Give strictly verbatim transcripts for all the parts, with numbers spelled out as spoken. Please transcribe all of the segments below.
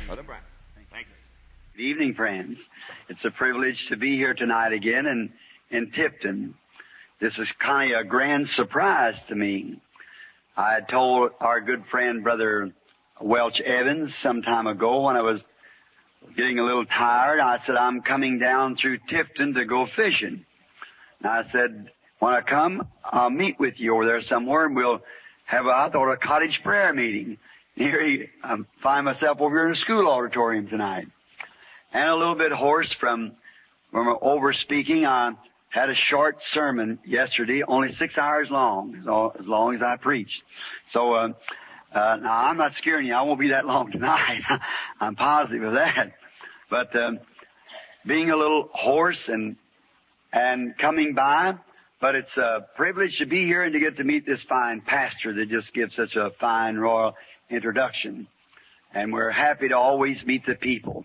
Brother Brown. Thank you. Good evening, friends. It's a privilege to be here tonight again in, in Tipton. This is kind of a grand surprise to me. I had told our good friend, Brother Welch Evans, some time ago when I was getting a little tired, I said, I'm coming down through Tipton to go fishing. And I said, when I come, I'll meet with you over there somewhere, and we'll have, a, I thought, a cottage prayer meeting. Here I find myself over here in a school auditorium tonight. And a little bit hoarse from, from over speaking. I had a short sermon yesterday, only six hours long, as long as I preached. So, uh, uh, now I'm not scaring you. I won't be that long tonight. I'm positive of that. But, um, being a little hoarse and, and coming by, but it's a privilege to be here and to get to meet this fine pastor that just gives such a fine royal introduction. And we're happy to always meet the people.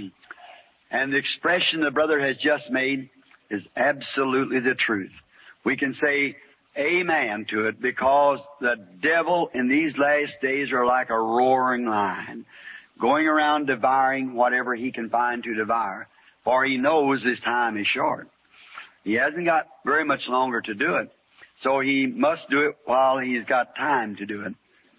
And the expression the brother has just made is absolutely the truth. We can say amen to it because the devil in these last days are like a roaring lion, going around devouring whatever he can find to devour, for he knows his time is short. He hasn't got very much longer to do it, so he must do it while he's got time to do it.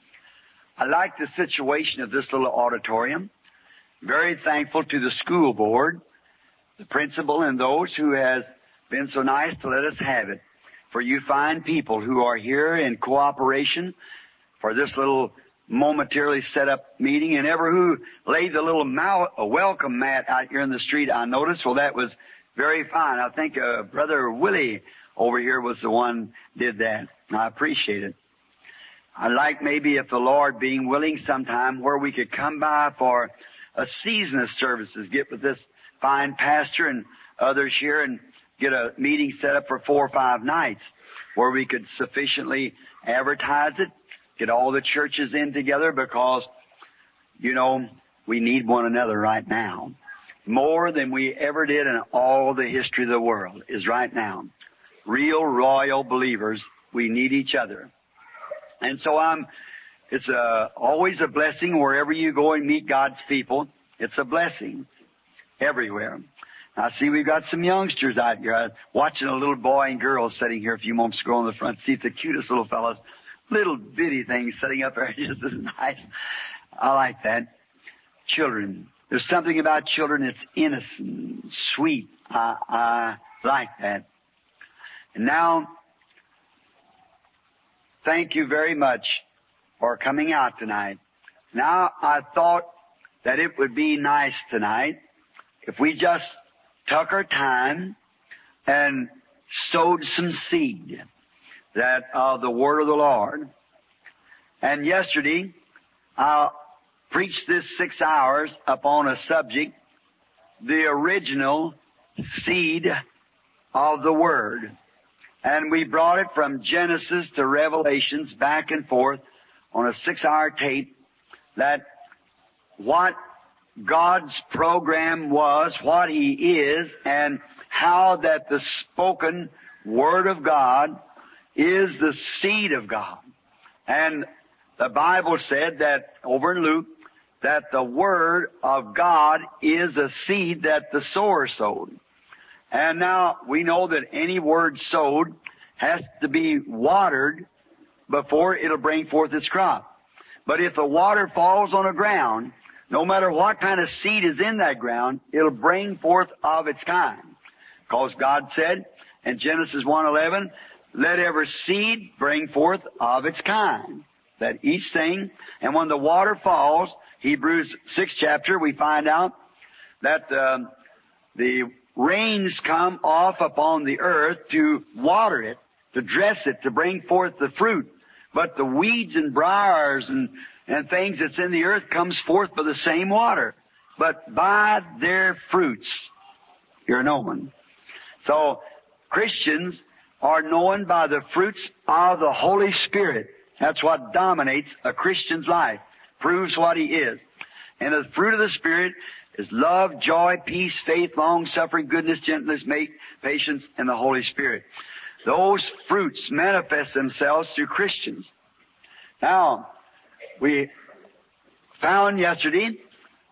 I like the situation of this little auditorium. Very thankful to the school board, the principal, and those who has been so nice to let us have it. For you fine people who are here in cooperation for this little momentarily set up meeting, and ever who laid the little mal- a welcome mat out here in the street, I noticed. Well, that was very fine. I think uh, Brother Willie over here was the one did that. I appreciate it. I'd like maybe, if the Lord being willing, sometime where we could come by for a season of services, get with this fine pastor and others here and get a meeting set up for four or five nights where we could sufficiently advertise it, get all the churches in together, because, you know, we need one another right now. More than we ever did in all the history of the world is right now. Real, royal believers, we need each other. And so I'm, it's a, always a blessing wherever you go and meet God's people. It's a blessing everywhere. I see we've got some youngsters out here. I was watching a little boy and girl sitting here a few moments ago in the front seat, the cutest little fellows, little bitty things sitting up there, just as nice. I like that. Children. There's something about children that's innocent, sweet. I, I like that. And now, thank you very much for coming out tonight. Now, I thought that it would be nice tonight if we just took our time and sowed some seed that of uh, the word of the Lord. And yesterday, I preached this six hours upon a subject, the original seed of the word. And we brought it from Genesis to Revelations back and forth on a six-hour tape, that what God's program was, what He is, and how that the spoken Word of God is the seed of God. And the Bible said that, over in Luke, that the Word of God is a seed that the sower sowed. And now we know that any word sowed has to be watered before it'll bring forth its crop. But if the water falls on the ground, no matter what kind of seed is in that ground, it'll bring forth of its kind. Because God said in Genesis one eleven, let every seed bring forth of its kind. That each thing, and when the water falls, Hebrews sixth chapter, we find out that uh, the rains come off upon the earth to water it, to dress it, to bring forth the fruit. But the weeds and briars and, and things that's in the earth comes forth by the same water. But by their fruits you're known. So Christians are known by the fruits of the Holy Spirit. That's what dominates a Christian's life, proves what he is. And the fruit of the Spirit is love, joy, peace, faith, long-suffering, goodness, gentleness, patience, and the Holy Spirit. Those fruits manifest themselves through Christians. Now, we found yesterday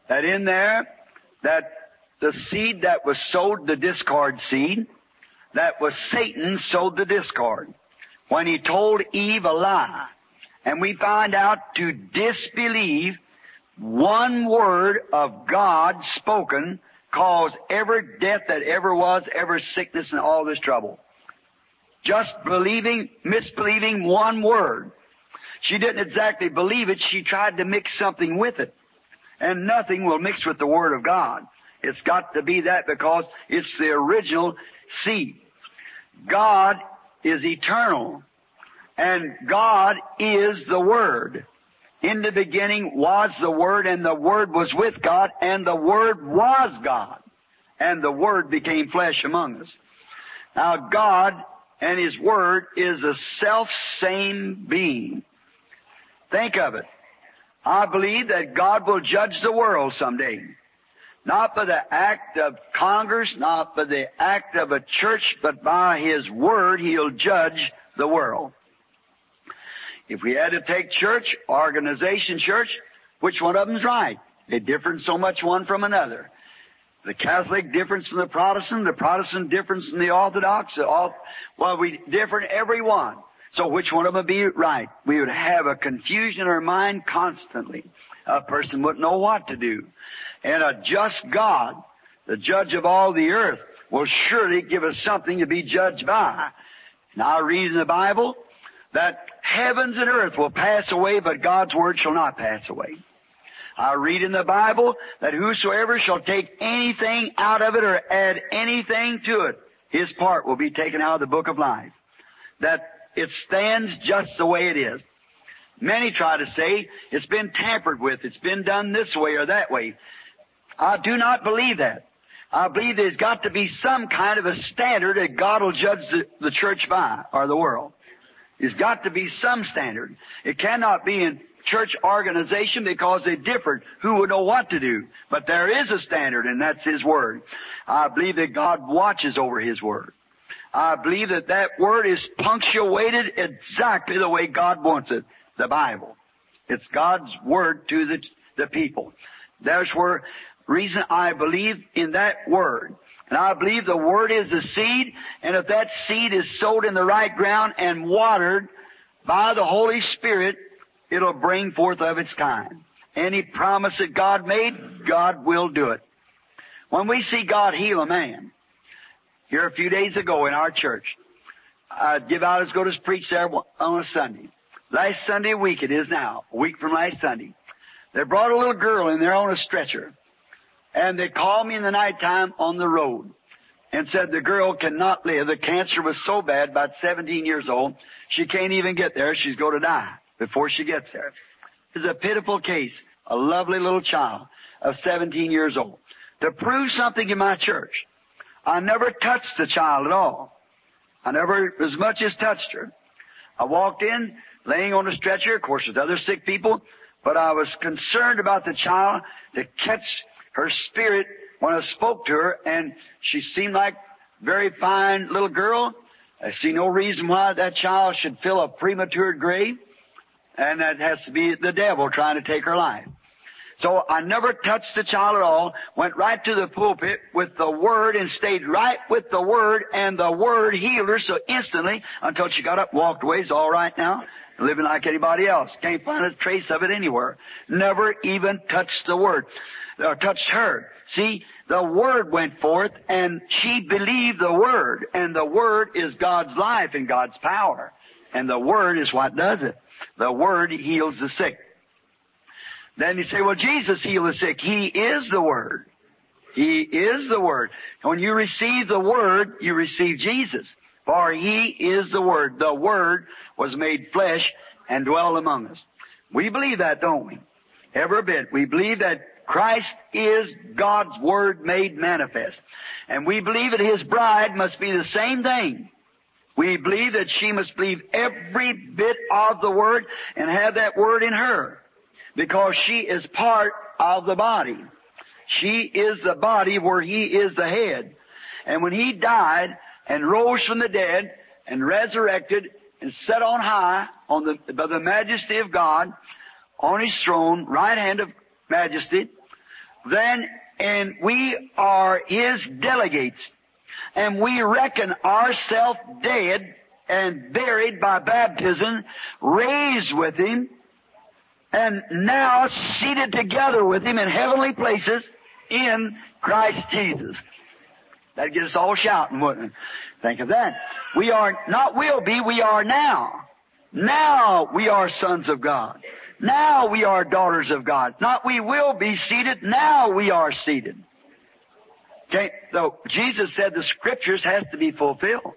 that in there, that the seed that was sowed, the discord seed, that was Satan sowed the discord when he told Eve a lie. And we find out to disbelieve one word of God spoken caused every death that ever was, every sickness and all this trouble. Just believing, misbelieving one word. She didn't exactly believe it. She tried to mix something with it. And nothing will mix with the Word of God. It's got to be that because it's the original seed. God is eternal. And God is the Word. In the beginning was the Word, and the Word was with God, and the Word was God. And the Word became flesh among us. Now God and His Word is a self-same being. Think of it. I believe that God will judge the world someday. Not by the act of Congress, not by the act of a church, but by His Word He'll judge the world. If we had to take church, organization church, which one of them's right? They differ so much one from another. The Catholic difference from the Protestant, the Protestant difference from the Orthodox, the all, well, we differ in every one. So which one of them would be right? We would have a confusion in our mind constantly. A person wouldn't know what to do. And a just God, the judge of all the earth, will surely give us something to be judged by. Now I read in the Bible that heavens and earth will pass away, but God's word shall not pass away. I read in the Bible that whosoever shall take anything out of it or add anything to it, his part will be taken out of the book of life. That it stands just the way it is. Many try to say it's been tampered with, it's been done this way or that way. I do not believe that. I believe there's got to be some kind of a standard that God will judge the, the church by, or the world. There's got to be some standard. It cannot be in church organization because they differ. Who would know what to do? But there is a standard, and that's His Word. I believe that God watches over His Word. I believe that that Word is punctuated exactly the way God wants it, the Bible. It's God's Word to the, the people. There's where reason I believe in that Word. And I believe the Word is the seed, and if that seed is sowed in the right ground and watered by the Holy Spirit, it'll bring forth of its kind. Any promise that God made, God will do it. When we see God heal a man, here a few days ago in our church, I'd give out as good as preach there on a Sunday. Last Sunday a week it is now, a week from last Sunday. They brought a little girl in there on a stretcher. And they called me in the nighttime on the road and said the girl cannot live. The cancer was so bad, about seventeen years old, she can't even get there. She's going to die before she gets there. It's a pitiful case. A lovely little child of seventeen years old. To prove something in my church, I never touched the child at all. I never as much as touched her. I walked in, laying on a stretcher, of course with other sick people, but I was concerned about the child to catch her spirit when I spoke to her, and she seemed like a very fine little girl. I see no reason why that child should fill a premature grave, and that has to be the devil trying to take her life. So I never touched the child at all, went right to the pulpit with the Word and stayed right with the Word, and the Word healed her so instantly until she got up, walked away. It's all right now, living like anybody else. Can't find a trace of it anywhere. Never even touched the Word, or touched her. See, the Word went forth, and she believed the Word, and the Word is God's life and God's power, and the Word is what does it. The Word heals the sick. Then you say, well, Jesus healed the sick. He is the Word. He is the Word. When you receive the Word, you receive Jesus. For He is the Word. The Word was made flesh and dwelled among us. We believe that, don't we? Every bit. We believe that Christ is God's Word made manifest. And we believe that His bride must be the same thing. We believe that she must believe every bit of the Word and have that Word in her, because she is part of the body. She is the body where He is the head. And when He died and rose from the dead and resurrected and sat on high on the, by the majesty of God, on His throne, right hand of majesty, then, and we are His delegates, and we reckon ourselves dead and buried by baptism, raised with Him, and now seated together with Him in heavenly places in Christ Jesus. That'd get us all shouting, wouldn't it? Think of that. We are, not will be, we are now. Now we are sons of God. Now we are daughters of God. Not we will be seated, now we are seated. Okay, so Jesus said the Scriptures has to be fulfilled.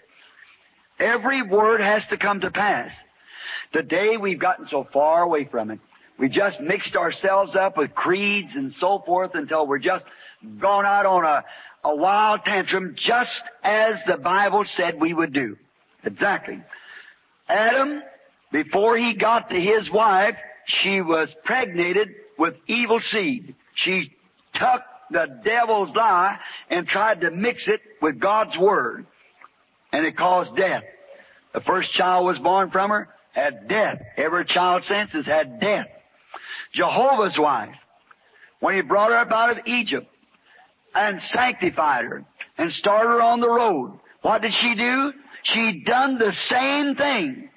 Every word has to come to pass. Today we've gotten so far away from it. We just mixed ourselves up with creeds and so forth until we're just gone out on a, a wild tantrum, just as the Bible said we would do. Exactly. Adam, before he got to his wife, she was pregnated with evil seed. She took the devil's lie and tried to mix it with God's Word. And it caused death. The first child was born from her, had death. Every child since has had death. Jehovah's wife, when He brought her up out of Egypt and sanctified her and started her on the road, what did she do? She done the same thing.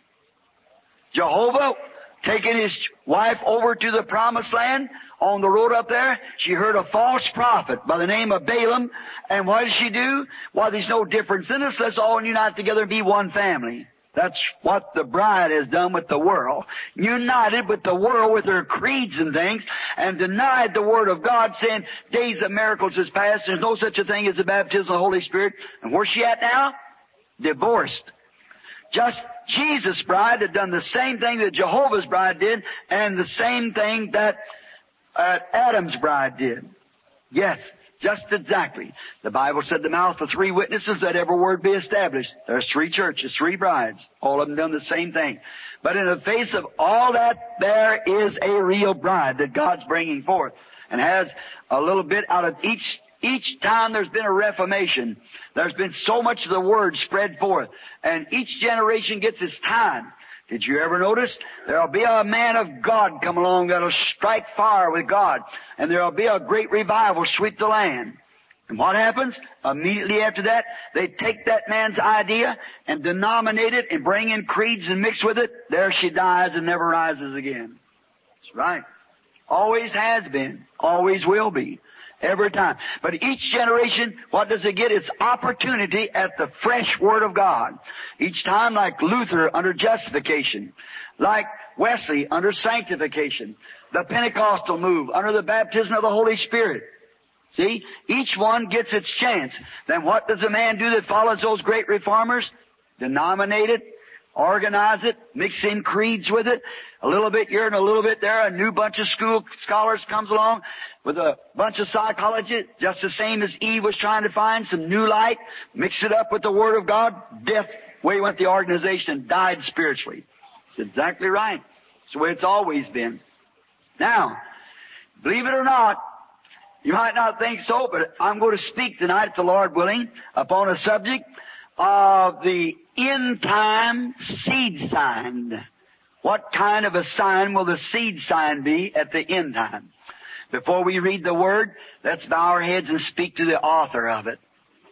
Jehovah, taking his wife over to the promised land, on the road up there, she heard a false prophet by the name of Balaam. And what did she do? Well, there's no difference in us. Let's all unite together and be one family. That's what the bride has done with the world. United with the world with her creeds and things, and denied the Word of God, saying, days of miracles is past. There's no such a thing as the baptism of the Holy Spirit. And where's she at now? Divorced. Just Jesus' bride had done the same thing that Jehovah's bride did, and the same thing that uh, Adam's bride did. Yes, just exactly. The Bible said the mouth of three witnesses, that every word be established. There's three churches, three brides, all of them done the same thing. But in the face of all that, there is a real bride that God's bringing forth, and has a little bit out of each Each time there's been a reformation, there's been so much of the Word spread forth, and each generation gets its time. Did you ever notice? There'll be a man of God come along that'll strike fire with God, and there'll be a great revival sweep the land. And what happens? Immediately after that, they take that man's idea and denominate it and bring in creeds and mix with it. There she dies and never rises again. That's right. Always has been. Always will be. Every time. But each generation, what does it get? It's opportunity at the fresh Word of God. Each time, like Luther under justification, like Wesley under sanctification, the Pentecostal move under the baptism of the Holy Spirit. See? Each one gets its chance. Then what does a man do that follows those great reformers? Denominate it, organize it, mix in creeds with it, a little bit here and a little bit there. A new bunch of school scholars comes along with a bunch of psychology, just the same as Eve was trying to find some new light, mix it up with the Word of God, death, away went the organization, died spiritually. It's exactly right. It's the way it's always been. Now, believe it or not, you might not think so, but I'm going to speak tonight, if the Lord willing, upon a subject of the end time seed sign. What kind of a sign will the seed sign be at the end time? Before we read the Word, let's bow our heads and speak to the author of it.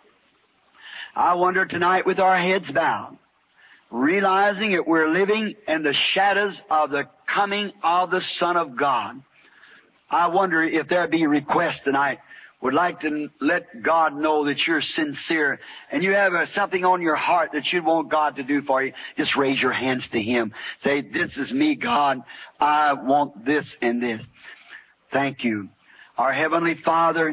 I wonder tonight, with our heads bowed, realizing that we're living in the shadows of the coming of the Son of God, I wonder if there be requests tonight. Would like to let God know that you're sincere and you have uh, something on your heart that you want God to do for you. Just raise your hands to Him. Say, this is me, God. I want this and this. Thank you. Our Heavenly Father,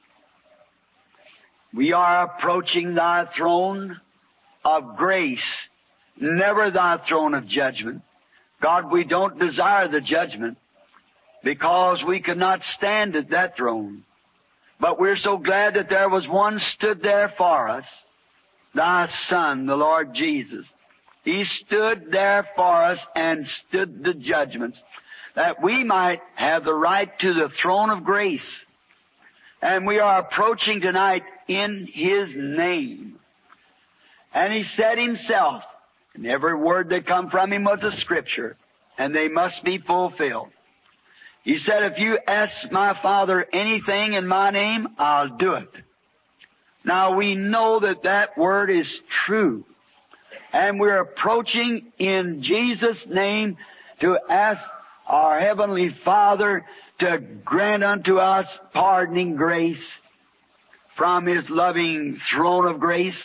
we are approaching Thy throne of grace, never Thy throne of judgment. God, we don't desire the judgment because we could not stand at that throne. But we're so glad that there was one stood there for us, Thy Son, the Lord Jesus. He stood there for us and stood the judgments, that we might have the right to the throne of grace. And we are approaching tonight in His name. And He said Himself, and every word that come from Him was a Scripture, and they must be fulfilled. He said, if you ask my Father anything in my name, I'll do it. Now we know that that word is true. And we're approaching in Jesus' name to ask our Heavenly Father to grant unto us pardoning grace from His loving throne of grace.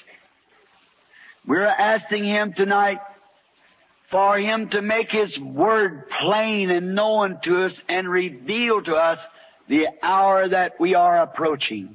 We're asking Him tonight for Him to make His Word plain and known to us and reveal to us the hour that we are approaching.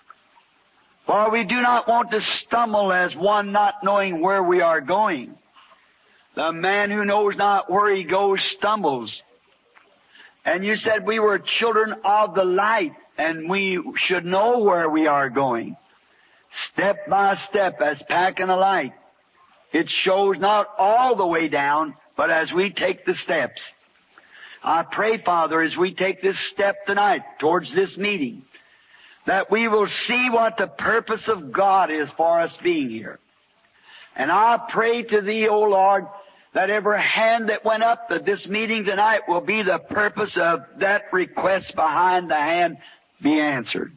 For we do not want to stumble as one not knowing where we are going. The man who knows not where he goes stumbles. And you said we were children of the light, and we should know where we are going. Step by step, as packing a light. It shows not all the way down, but as we take the steps. I pray, Father, as we take this step tonight towards this meeting, that we will see what the purpose of God is for us being here. And I pray to Thee, O Lord, that every hand that went up at this meeting tonight will be the purpose of that request behind the hand be answered.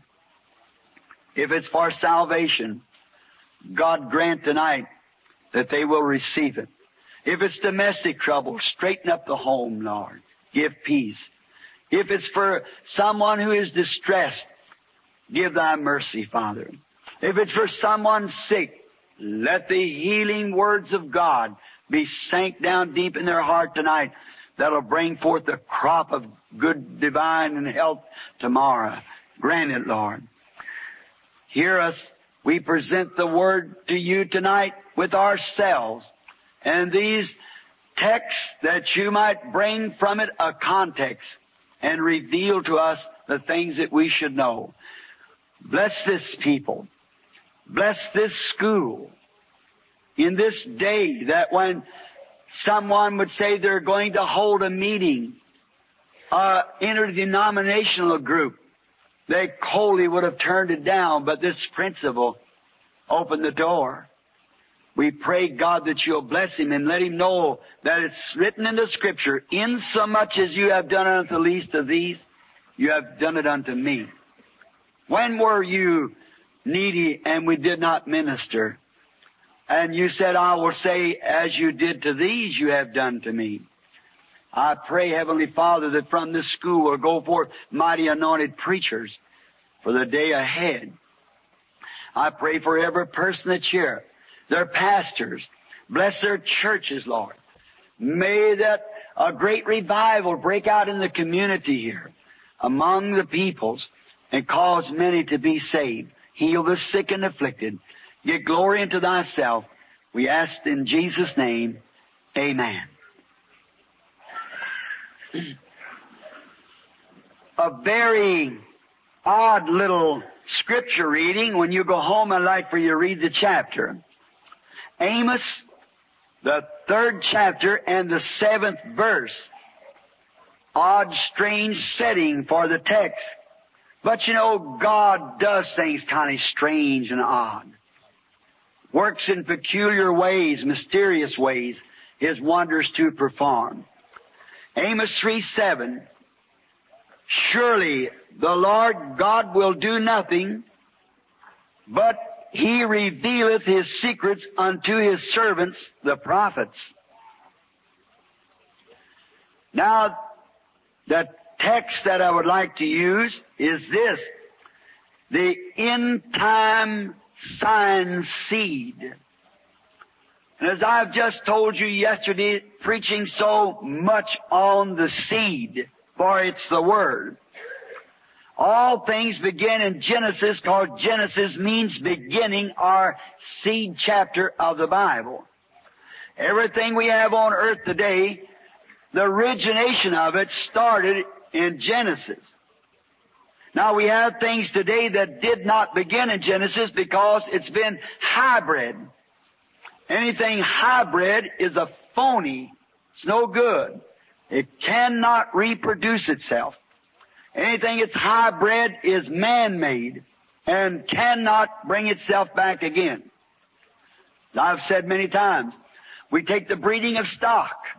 If it's for salvation, God grant tonight that they will receive it. If it's domestic trouble, straighten up the home, Lord. Give peace. If it's for someone who is distressed, give Thy mercy, Father. If it's for someone sick, let the healing words of God be sank down deep in their heart tonight. That'll bring forth a crop of good, divine, and health tomorrow. Grant it, Lord. Hear us. We present the Word to you tonight with ourselves. And these texts that you might bring from it a context and reveal to us the things that we should know. Bless this people. Bless this school. In this day that when someone would say they're going to hold a meeting, uh, interdenominational group, they coldly would have turned it down, but this principle opened the door. We pray, God, that you'll bless him and let him know that it's written in the Scripture, insomuch as you have done it unto the least of these, you have done it unto me. When were you needy and we did not minister? And you said, I will say, as you did to these, you have done to me. I pray, Heavenly Father, that from this school will go forth mighty anointed preachers for the day ahead. I pray for every person that's here, their pastors. Bless their churches, Lord. May that a great revival break out in the community here, among the peoples, and cause many to be saved. Heal the sick and afflicted. Get glory unto Thyself. We ask in Jesus' name, amen. A very odd little scripture reading. When you go home, I'd like for you to read the chapter. Amos, the third chapter and the seventh verse. Odd, strange setting for the text. But you know, God does things kind of strange and odd. Works in peculiar ways, mysterious ways, His wonders to perform. Amos three seven. Surely the Lord God will do nothing, but He revealeth His secrets unto His servants, the prophets. Now, the text that I would like to use is this. The end-time sign seed. And as I've just told you yesterday, preaching so much on the seed, for it's the Word. All things begin in Genesis, because Genesis means beginning, or seed chapter of the Bible. Everything we have on earth today, the origination of it started in Genesis. Now we have things today that did not begin in Genesis because it's been hybrid. Anything hybrid is a phony. It's no good. It cannot reproduce itself. Anything that's hybrid is man-made and cannot bring itself back again. I've said many times, we take the breeding of stock.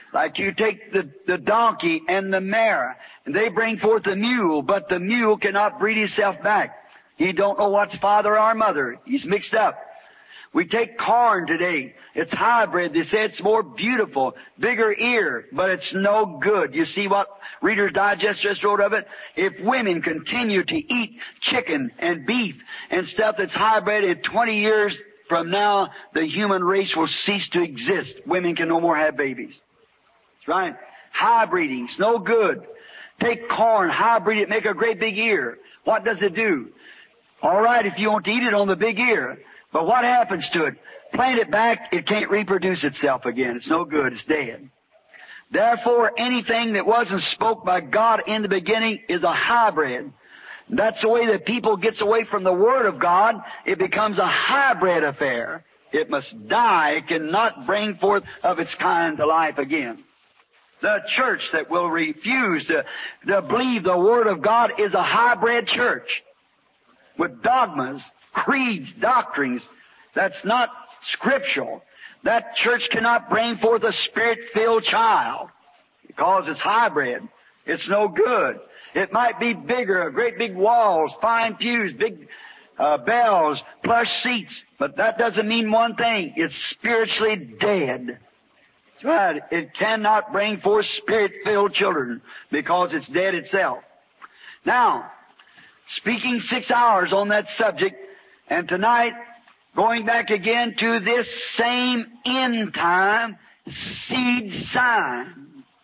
Like you take the, the donkey and the mare, and they bring forth a mule, but the mule cannot breed himself back. He don't know what's father or mother. He's mixed up. We take corn today. It's hybrid. They say it's more beautiful, bigger ear, but it's no good. You see what Reader's Digest just wrote of it? If women continue to eat chicken and beef and stuff that's hybrid, in twenty years from now, the human race will cease to exist. Women can no more have babies. That's right. Hybriding's no good. Take corn, hybrid it, make a great big ear. What does it do? All right, if you want to eat it on the big ear. But what happens to it? Plant it back, it can't reproduce itself again. It's no good. It's dead. Therefore, anything that wasn't spoke by God in the beginning is a hybrid. That's the way that people gets away from the Word of God. It becomes a hybrid affair. It must die. It cannot bring forth of its kind to life again. The church that will refuse to, to believe the Word of God is a hybrid church with dogmas, creeds, doctrines that's not scriptural. That church cannot bring forth a Spirit-filled child because it's hybrid. It's no good. It might be bigger, great big walls, fine pews, big uh, bells, plush seats, but that doesn't mean one thing. It's spiritually dead. That's right. It cannot bring forth Spirit-filled children because it's dead itself. Now, speaking six hours on that subject, and tonight, going back again to this same end time seed sign.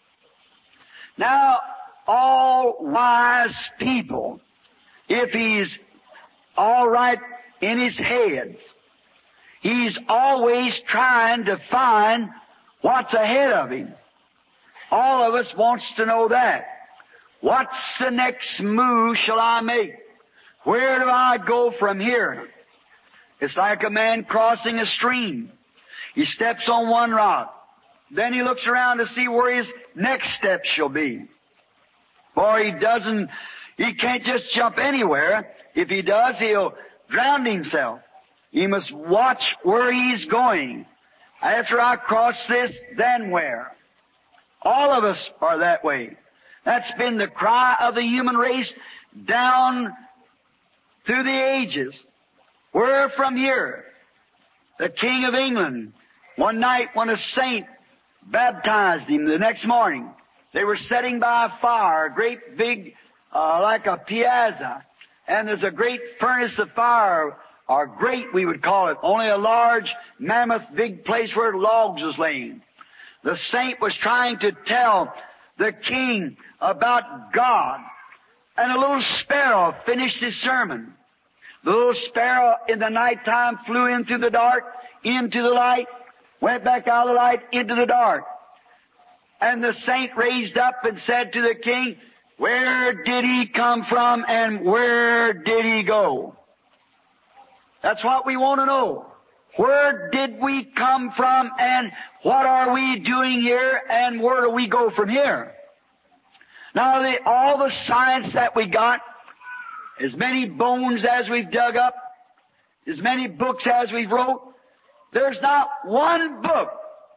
Now, all wise people, if he's all right in his head, he's always trying to find what's ahead of him. All of us wants to know that. What's the next move shall I make? Where do I go from here? It's like a man crossing a stream. He steps on one rock. Then he looks around to see where his next step shall be. For he doesn't, he can't just jump anywhere. If he does, he'll drown himself. He must watch where he's going. After I cross this, then where? All of us are that way. That's been the cry of the human race down through the ages. Where from here? The King of England, one night when a saint baptized him, the next morning, they were sitting by a fire, a great big, uh, like a piazza, and there's a great furnace of fire, or grate we would call it, only a large, mammoth, big place where logs was laying. The saint was trying to tell the king about God, and a little sparrow finished his sermon. The little sparrow in the nighttime flew in through the dark, into the light, went back out of the light, into the dark. And the saint raised up and said to the king, where did he come from and where did he go? That's what we want to know. Where did we come from and what are we doing here and where do we go from here? Now, the, all the science that we got, as many bones as we've dug up, as many books as we've wrote, there's not one book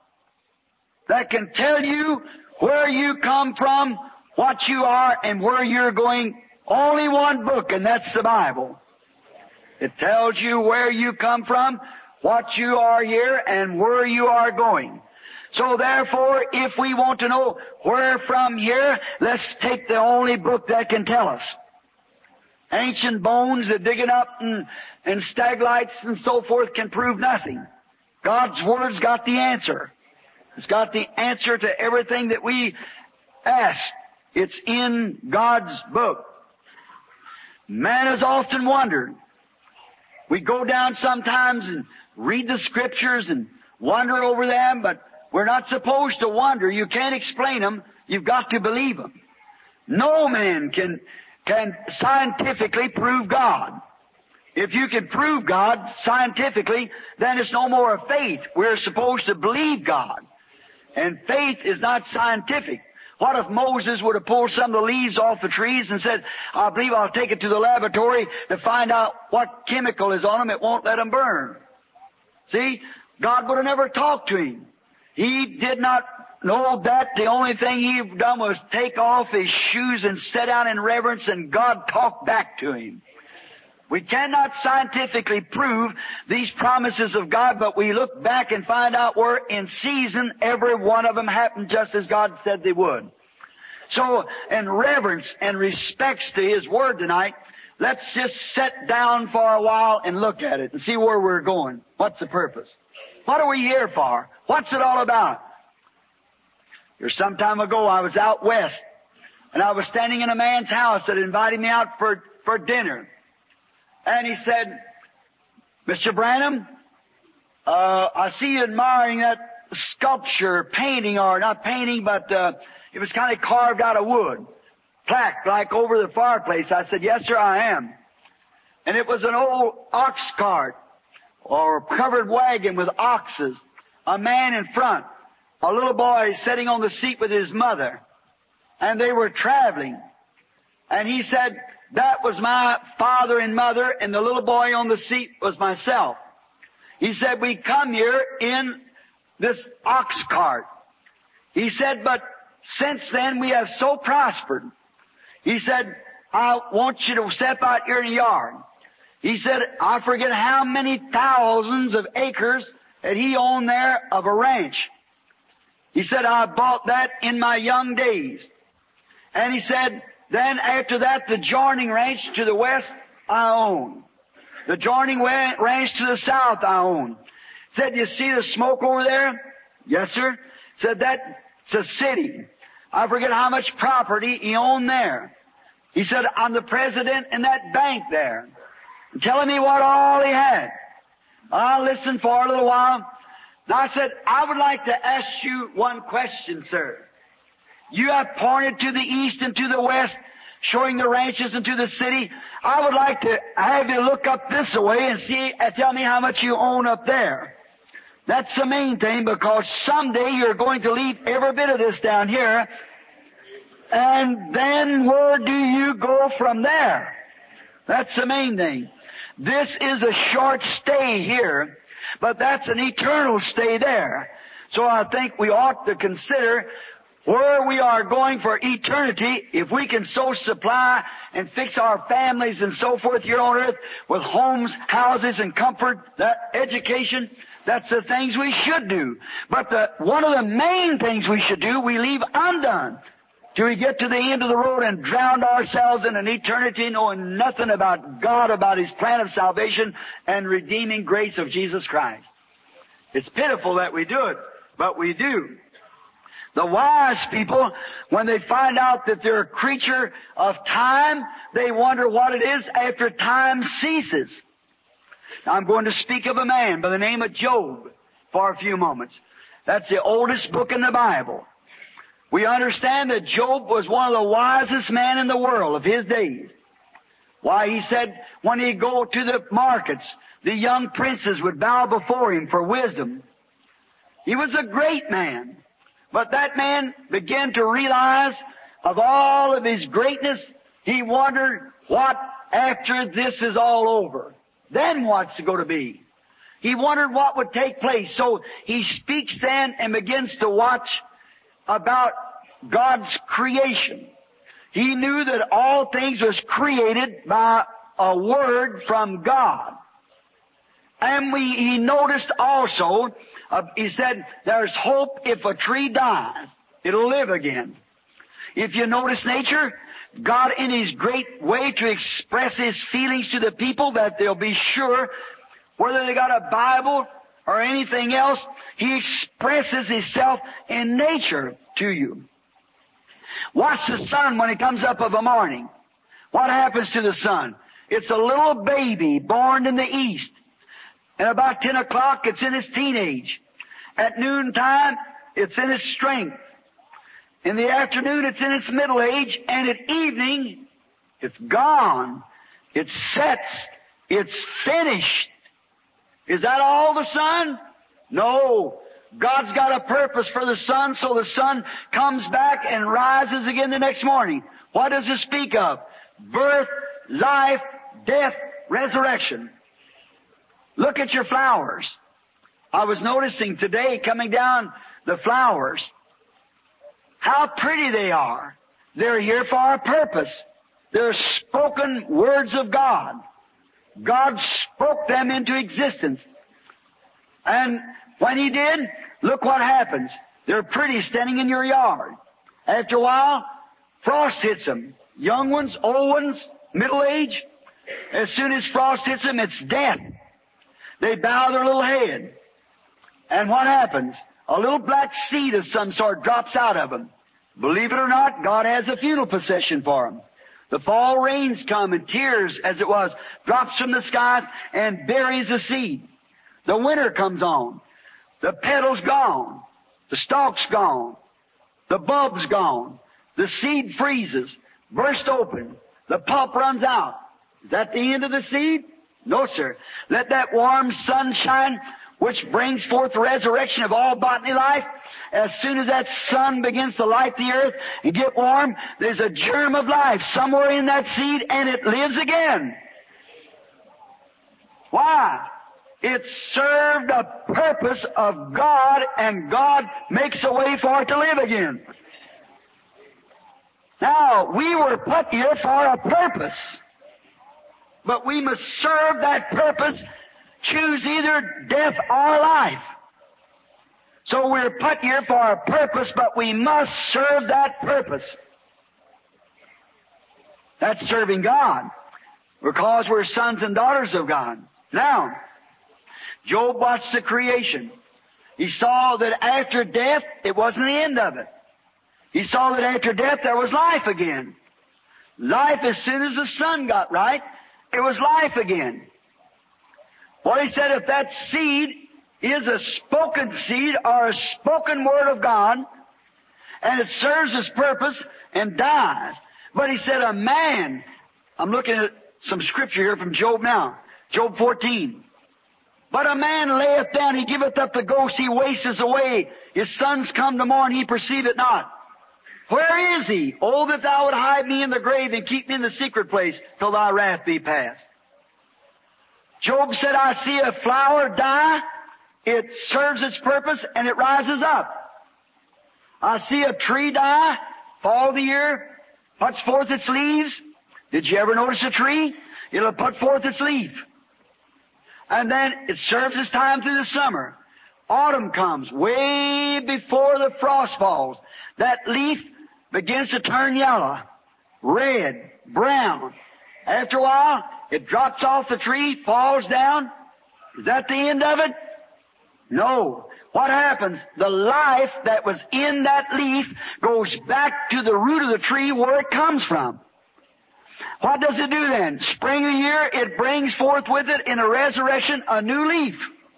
that can tell you where you come from, what you are, and where you're going. Only one book, and that's the Bible. It tells you where you come from, what you are here, and where you are going. So therefore, if we want to know where from here, let's take the only book that can tell us. Ancient bones that digging up and, and staglites and so forth can prove nothing. God's Word's got the answer. It's got the answer to everything that we ask. It's in God's book. Man has often wondered. We go down sometimes and read the Scriptures and wonder over them, but we're not supposed to wonder. You can't explain them. You've got to believe them. No man can can scientifically prove God. If you can prove God scientifically, then it's no more a faith. We're supposed to believe God. And faith is not scientific. What if Moses would have pulled some of the leaves off the trees and said, I believe I'll take it to the laboratory to find out what chemical is on them. It won't let them burn. See? God would have never talked to him. He did not know that. The only thing he done was take off his shoes and sit down in reverence, and God talked back to him. We cannot scientifically prove these promises of God, but we look back and find out where in season every one of them happened just as God said they would. So, in reverence and respects to His Word tonight, let's just sit down for a while and look at it and see where we're going. What's the purpose? What are we here for? What's it all about? Here some time ago I was out west, and I was standing in a man's house that invited me out for, for dinner. And he said, Mister Branham, uh, I see you admiring that sculpture, painting, or not painting, but uh, it was kind of carved out of wood. Plaque, like over the fireplace. I said, yes, sir, I am. And it was an old ox cart, or covered wagon with oxes, a man in front, a little boy sitting on the seat with his mother, and they were traveling. And he said, that was my father and mother, and the little boy on the seat was myself. He said, we come here in this ox cart. He said, but since then we have so prospered. He said, I want you to step out here in the yard. He said, I forget how many thousands of acres that he owned there of a ranch. He said, I bought that in my young days. And he said, then after that, the joining ranch to the west, I own. The joining ranch to the south, I own. Said, you see the smoke over there? Yes, sir. Said, that's a city. I forget how much property he owned there. He said, I'm the president in that bank there. Telling me what all he had. I listened for a little while. And I said, I would like to ask you one question, sir. You have pointed to the east and to the west, showing the ranches and to the city. I would like to have you look up this way and see, and tell me how much you own up there. That's the main thing, because someday you're going to leave every bit of this down here. And then where do you go from there? That's the main thing. This is a short stay here, but that's an eternal stay there. So I think we ought to consider where we are going for eternity, if we can so supply and fix our families and so forth here on earth with homes, houses, and comfort, that education, that's the things we should do. But the, one of the main things we should do, we leave undone till we get to the end of the road and drown ourselves in an eternity knowing nothing about God, about His plan of salvation and redeeming grace of Jesus Christ. It's pitiful that we do it, but we do. The wise people, when they find out that they're a creature of time, they wonder what it is after time ceases. Now, I'm going to speak of a man by the name of Job for a few moments. That's the oldest book in the Bible. We understand that Job was one of the wisest men in the world of his days. Why, he said when he'd go to the markets, the young princes would bow before him for wisdom. He was a great man. But that man began to realize of all of his greatness, he wondered what after this is all over. Then what's it going to be? He wondered what would take place. So he speaks then and begins to watch about God's creation. He knew that all things was created by a word from God. And we, he noticed also, uh, he said, there's hope if a tree dies, it'll live again. If you notice nature, God in His great way to express His feelings to the people that they'll be sure, whether they got a Bible or anything else, He expresses Himself in nature to you. Watch the sun when it comes up of a morning. What happens to the sun? It's a little baby born in the east. And about ten o'clock, it's in its teenage. At noontime, it's in its strength. In the afternoon, it's in its middle age. And at evening, it's gone. It sets. It's finished. Is that all the sun? No. God's got a purpose for the sun, so the sun comes back and rises again the next morning. What does it speak of? Birth, life, death, resurrection. Look at your flowers. I was noticing today coming down the flowers. How pretty they are. They're here for a purpose. They're spoken words of God. God spoke them into existence. And when He did, look what happens. They're pretty standing in your yard. After a while, frost hits them. Young ones, old ones, middle age. As soon as frost hits them, it's death. They bow their little head. And what happens? A little black seed of some sort drops out of them. Believe it or not, God has a funeral procession for them. The fall rains come and tears, as it was, drops from the skies and buries the seed. The winter comes on. The petal's gone. The stalk's gone. The bulb's gone. The seed freezes, bursts open. The pulp runs out. Is that the end of the seed? No, sir. Let that warm sunshine, which brings forth the resurrection of all botany life, as soon as that sun begins to light the earth and get warm, there's a germ of life somewhere in that seed, and it lives again. Why? It served a purpose of God, and God makes a way for it to live again. Now, we were put here for a purpose, but we must serve that purpose, choose either death or life. So we're put here for a purpose, but we must serve that purpose. That's serving God, because we're sons and daughters of God. Now, Job watched the creation. He saw that after death, it wasn't the end of it. He saw that after death, there was life again. Life, as soon as the sun got right, it was life again. Well, he said if that seed is a spoken seed or a spoken word of God, and it serves its purpose and dies. But he said a man, I'm looking at some scripture here from Job now, Job fourteen. But a man layeth down, he giveth up the ghost, he wasteth away. His sons come to mourn, he perceive it not. Where is he? Oh, that thou would hide me in the grave and keep me in the secret place till thy wrath be past. Job said, I see a flower die, it serves its purpose, and it rises up. I see a tree die, fall of the year, puts forth its leaves. Did you ever notice a tree? It'll put forth its leaf. And then it serves its time through the summer. Autumn comes, way before the frost falls. That leaf begins to turn yellow, red, brown. After a while, it drops off the tree, falls down. Is that the end of it? No. What happens? The life that was in that leaf goes back to the root of the tree where it comes from. What does it do then? Spring of the year, it brings forth with it in a resurrection a new leaf.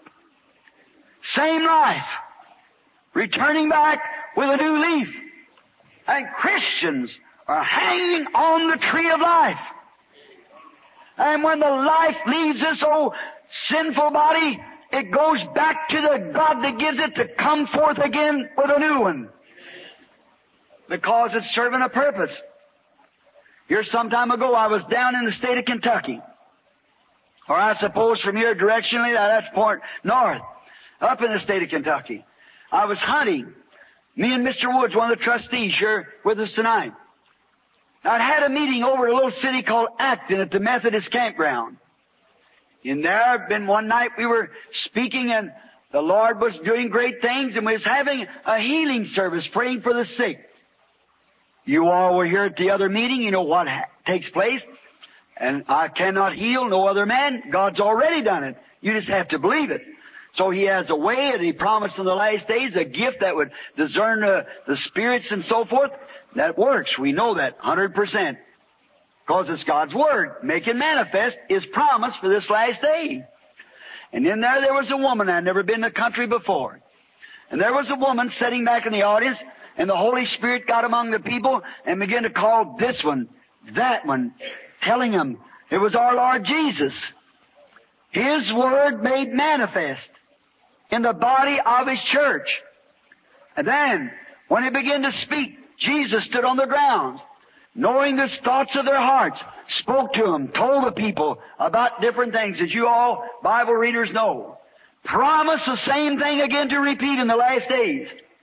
Same life. Returning back with a new leaf. And Christians are hanging on the tree of life. And when the life leaves this old sinful body, it goes back to the God that gives it to come forth again with a new one. Because it's serving a purpose. Here some time ago, I was down in the state of Kentucky. Or I suppose from here directionally, that's point north. Up in the state of Kentucky. I was hunting. Me and Mister Woods, one of the trustees, here with us tonight. I'd had a meeting over at a little city called Acton at the Methodist campground. In there, been one night we were speaking and the Lord was doing great things and we was having a healing service, praying for the sick. You all were here at the other meeting, you know what ha- takes place. And I cannot heal no other man. God's already done it. You just have to believe it. So He has a way, and He promised in the last days a gift that would discern uh, the spirits and so forth. That works. We know that one hundred percent. Because it's God's Word, making manifest His promise for this last day. And in there, there was a woman. I'd never been in the country before. And there was a woman sitting back in the audience, and the Holy Spirit got among the people and began to call this one, that one, telling them it was our Lord Jesus. His Word made manifest in the body of His church. And then, when He began to speak, Jesus stood on the ground, knowing the thoughts of their hearts, spoke to them, told the people about different things, as you all Bible readers know. Promised the same thing again to repeat in the last days.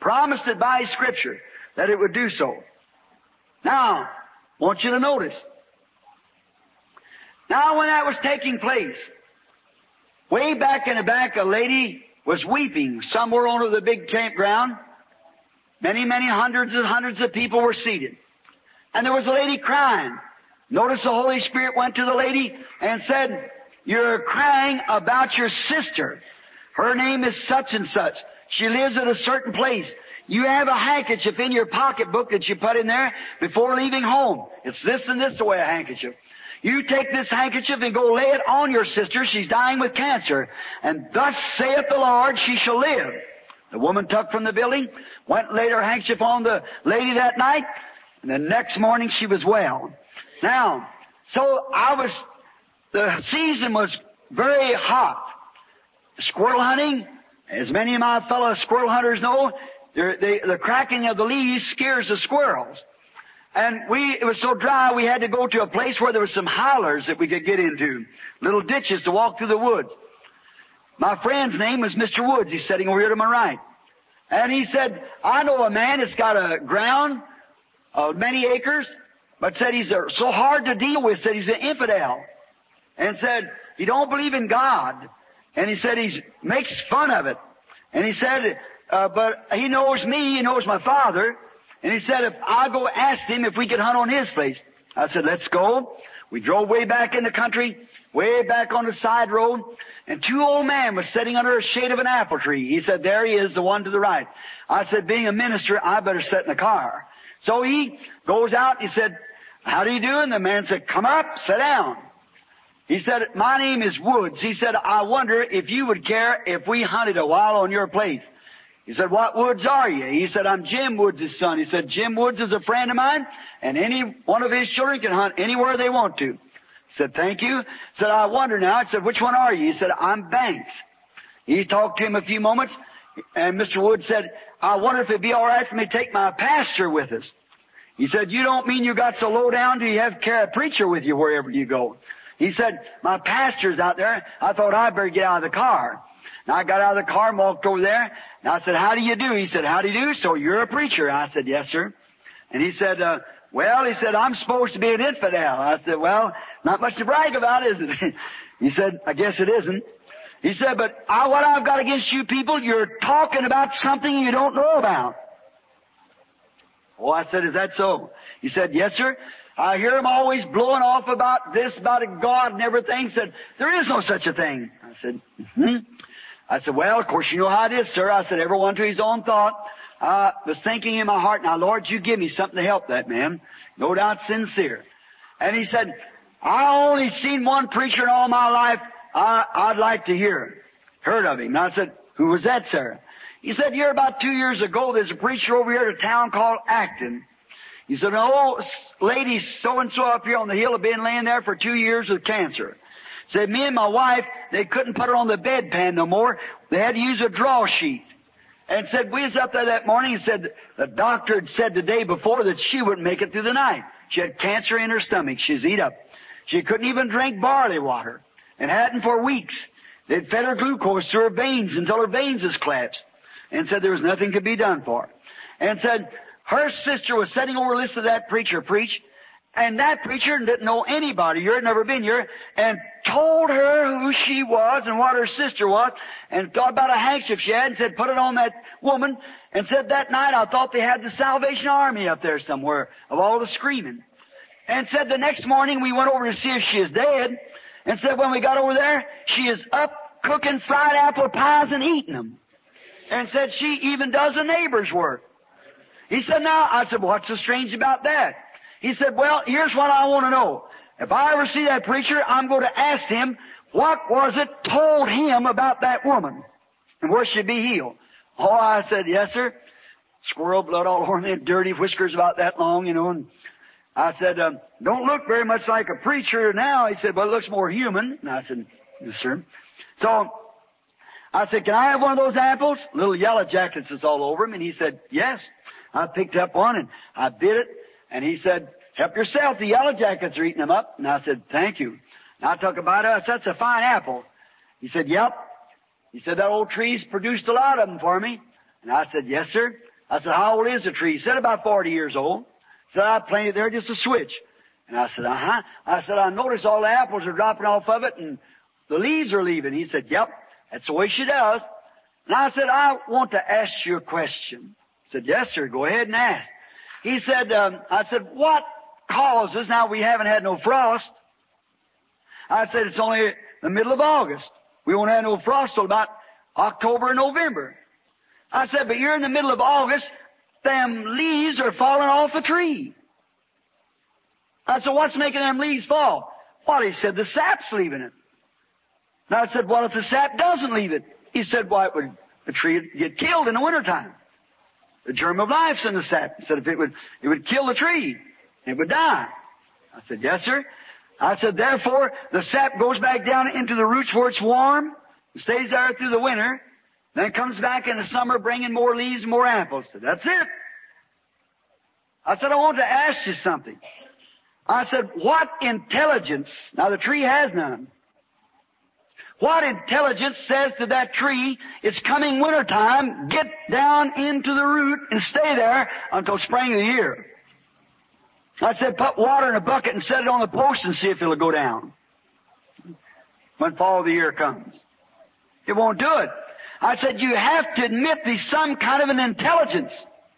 Promised it by His Scripture that it would do so. Now, I want you to notice. Now, when that was taking place, way back in the back, a lady was weeping somewhere over the big campground. Many, many hundreds and hundreds of people were seated. And there was a lady crying. Notice the Holy Spirit went to the lady and said, "You're crying about your sister. Her name is such and such. She lives at a certain place. You have a handkerchief in your pocketbook that you put in there before leaving home. It's this and this the way a handkerchief. You take this handkerchief and go lay it on your sister. She's dying with cancer. And thus saith the Lord, she shall live." The woman took from the building, went and laid her handkerchief on the lady that night, and the next morning she was well. Now, so I was, the season was very hot. Squirrel hunting, as many of my fellow squirrel hunters know, the, the cracking of the leaves scares the squirrels. And we, it was so dry we had to go to a place where there were some hollers that we could get into, little ditches to walk through the woods. My friend's name was Mister Woods. He's sitting over here to my right. And he said, "I know a man that's got a ground of many acres, but said he's uh, so hard to deal with, said he's an infidel. And said he don't believe in God. And he said he makes fun of it. And he said, uh, but he knows me, he knows my father. And he said, if I go ask him if we could hunt on his place." I said, "Let's go." We drove way back in the country, way back on the side road, and two old men was sitting under a shade of an apple tree. He said, "There he is, the one to the right." I said, being a minister, I better sit in the car. So he goes out, he said, "How do you do?" And the man said, "Come up, sit down." He said, "My name is Woods." He said, "I wonder if you would care if we hunted a while on your place." He said, "What Woods are you?" He said, "I'm Jim Woods' son." He said, "Jim Woods is a friend of mine, and any one of his children can hunt anywhere they want to." He said, "Thank you." He said, "I wonder now." I said, "Which one are you?" He said, "I'm Banks." He talked to him a few moments, and Mister Woods said, "I wonder if it'd be all right for me to take my pastor with us." He said, "You don't mean you got so low down do you have to carry a preacher with you wherever you go?" He said, "My pastor's out there. I thought I'd better get out of the car." Now I got out of the car and walked over there. And I said, "How do you do?" He said, "How do you do? So you're a preacher?" I said, "Yes, sir." And he said, uh, well, he said, "I'm supposed to be an infidel." I said, "Well, not much to brag about, is it?" He said, "I guess it isn't." He said, "But I, what I've got against you people, you're talking about something you don't know about." Oh, I said, "Is that so?" He said, "Yes, sir. I hear him always blowing off about this, about a God and everything." He said, "There is no such a thing." I said, "Hmm." I said, "Well, of course, you know how it is, sir." I said, "Everyone to his own thought." I was thinking in my heart, "Now, Lord, you give me something to help that man." No doubt sincere. And he said, "I only seen one preacher in all my life I, I'd like to hear. Heard of him." And I said, "Who was that, sir?" He said, "Here about two years ago, there's a preacher over here at a town called Acton." He said, "An old lady so-and-so up here on the hill had been laying there for two years with cancer. Said, me and my wife, they couldn't put her on the bedpan no more. They had to use a draw sheet. And said, we was up there that morning and said, the doctor had said the day before that she wouldn't make it through the night. She had cancer in her stomach. She's eat up. She couldn't even drink barley water and hadn't for weeks. They'd fed her glucose through her veins until her veins was collapsed. And said there was nothing could be done for her. And said her sister was sitting over listening to that preacher preach. And that preacher didn't know anybody here, had never been here, and told her who she was and what her sister was, and thought about a handkerchief she had, and said, put it on that woman, and said that night I thought they had the Salvation Army up there somewhere of all the screaming. And said the next morning we went over to see if she is dead, and said when we got over there, she is up cooking fried apple pies and eating them. And said she even does the neighbor's work. He said, now, I said, what's so strange about that? He said, well, here's what I want to know. If I ever see that preacher, I'm going to ask him, what was it told him about that woman? And where she'd be healed? Oh, I said, yes, sir. Squirrel blood all over me, dirty whiskers about that long, you know. And I said, um, don't look very much like a preacher now. He said, well, it looks more human. And I said, yes, sir. So I said, can I have one of those apples? Little yellow jackets is all over him. And he said, yes. I picked up one and I bit it. And he said, help yourself. The yellow jackets are eating them up. And I said, thank you. And I took a bite of it. That's a fine apple. He said, yep. He said, that old tree's produced a lot of them for me. And I said, yes, sir. I said, how old is the tree? He said, about forty years old. He said, I planted there just a switch. And I said, uh-huh. I said, I noticed all the apples are dropping off of it and the leaves are leaving. He said, yep, that's the way she does. And I said, I want to ask you a question. He said, yes, sir, go ahead and ask. He said, um, I said, what causes, now we haven't had no frost. I said, it's only the middle of August. We won't have no frost till about October and November. I said, but you're in the middle of August, them leaves are falling off the tree. I said, what's making them leaves fall? Well, he said, the sap's leaving it. And I said, well, if the sap doesn't leave it? He said, why, it would, the tree would get killed in the wintertime. The germ of life's in the sap. He said, if it would, it would kill the tree. It would die. I said, yes, sir. I said, therefore, the sap goes back down into the roots where it's warm, and stays there through the winter, then it comes back in the summer bringing more leaves and more apples. I said, that's it. I said, I want to ask you something. I said, what intelligence, now the tree has none, what intelligence says to that tree, it's coming wintertime, get down into the root and stay there until spring of the year? I said, put water in a bucket and set it on the post and see if it'll go down when fall of the year comes. It won't do it. I said, you have to admit there's some kind of an intelligence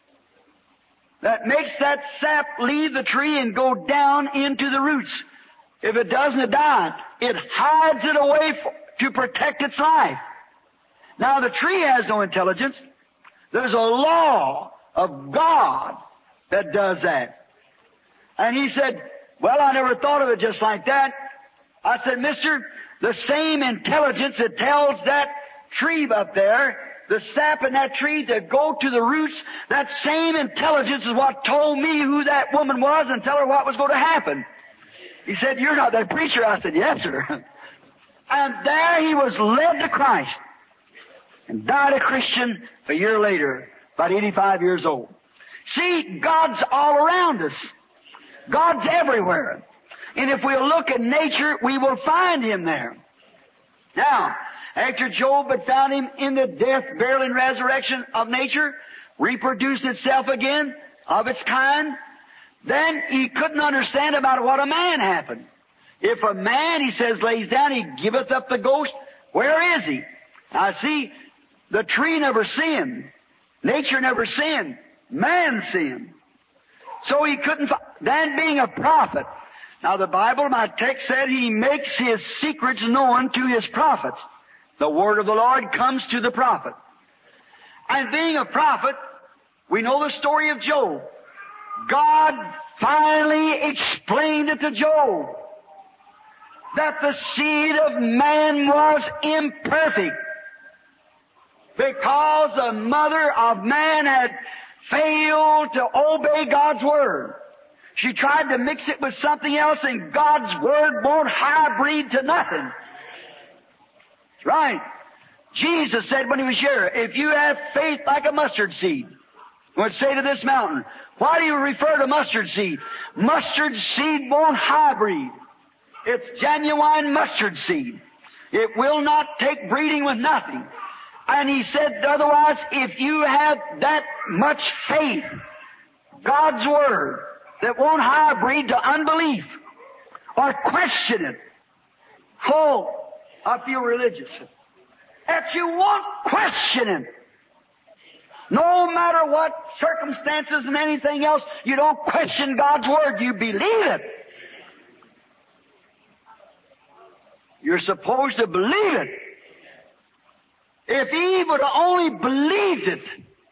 that makes that sap leave the tree and go down into the roots. If it doesn't, it dies. It hides it away for, to protect its life. Now, the tree has no intelligence. There's a law of God that does that. And he said, well, I never thought of it just like that. I said, mister, the same intelligence that tells that tree up there, the sap in that tree to go to the roots, that same intelligence is what told me who that woman was and tell her what was going to happen. He said, you're not that preacher. I said, yes, sir. And there he was led to Christ and died a Christian a year later, about eighty-five years old. See, God's all around us. God's everywhere. And if we'll look at nature, we will find Him there. Now, after Job had found Him in the death, burial, and resurrection of nature, reproduced itself again of its kind, then he couldn't understand about what a man happened. If a man, he says, lays down, he giveth up the ghost, where is he? Now see, the tree never sinned. Nature never sinned. Man sinned. So he couldn't find. Then being a prophet. Now the Bible, my text said, he makes his secrets known to his prophets. The word of the Lord comes to the prophet. And being a prophet, we know the story of Job. God finally explained it to Job that the seed of man was imperfect because the mother of man had failed to obey God's word. She tried to mix it with something else, and God's word won't hybrid to nothing. That's right. Jesus said when He was here, if you have faith like a mustard seed, He would say to this mountain, why do you refer to mustard seed? Mustard seed won't hybrid. It's genuine mustard seed. It will not take breeding with nothing. And He said otherwise, if you have that much faith, God's word, that won't hybrid to unbelief or question it. Oh, I feel religious. That you won't question it. No matter what circumstances and anything else, you don't question God's word. You believe it. You're supposed to believe it. If Eve would have only believed it,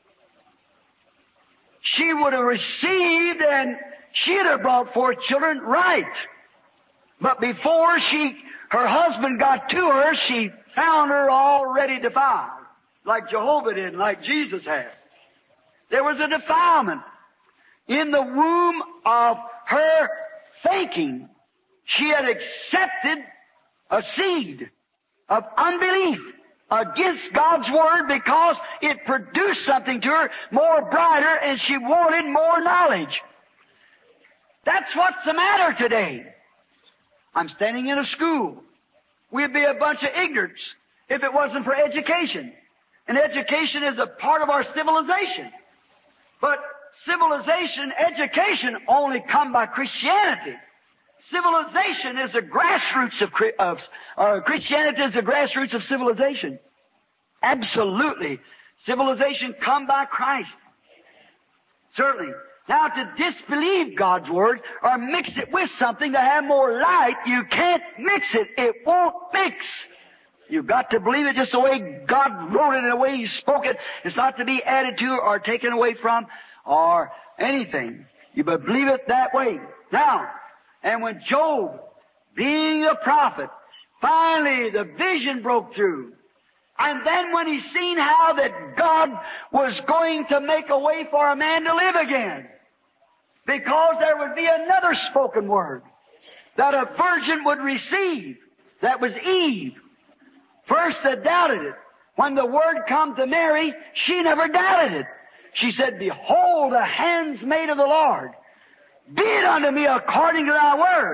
she would have received and she'd have brought forth children right. But before she, her husband got to her, she found her already defiled, like Jehovah did, like Jesus had. There was a defilement in the womb of her thinking. She had accepted a seed of unbelief against God's word because it produced something to her more brighter and she wanted more knowledge. That's what's the matter today. I'm standing in a school. We'd be a bunch of ignorants if it wasn't for education. And education is a part of our civilization. But civilization, education only come by Christianity. Civilization is the grassroots of, of uh, Christianity is the grassroots of civilization. Absolutely. Civilization come by Christ. Certainly. Now, to disbelieve God's Word or mix it with something to have more light, you can't mix it. It won't mix. You've got to believe it just the way God wrote it and the way He spoke it. It's not to be added to or taken away from or anything. You but believe it that way. Now, and when Job, being a prophet, finally the vision broke through. And then when he seen how that God was going to make a way for a man to live again, because there would be another spoken word that a virgin would receive. That was Eve. First they doubted it. When the word come to Mary, she never doubted it. She said, "Behold, the handmaid of the Lord. Be it unto me according to thy word."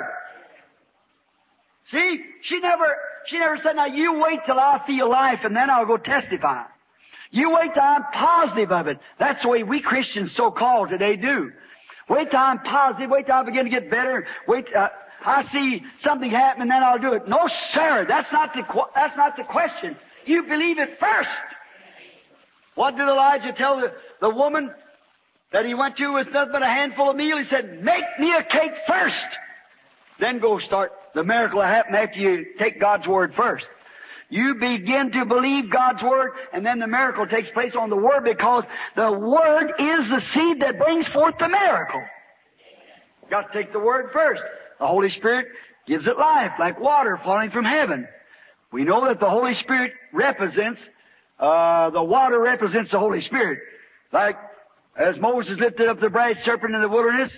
See, she never, she never said, "Now you wait till I feel life and then I'll go testify." You wait till I'm positive of it. That's the way we Christians so-called today do. Wait till I'm positive. Wait till I begin to get better. Wait, uh, I see something happen and then I'll do it. No, sir. That's not the, that's not the question. You believe it first. What did Elijah tell the, the woman that he went to with nothing but a handful of meal? He said, "Make me a cake first. Then go start." The miracle will happen after you take God's Word first. You begin to believe God's Word, and then the miracle takes place on the Word, because the Word is the seed that brings forth the miracle. You've got to take the Word first. The Holy Spirit gives it life, like water falling from heaven. We know that the Holy Spirit represents, uh, the water represents the Holy Spirit. Like, as Moses lifted up the brass serpent in the wilderness,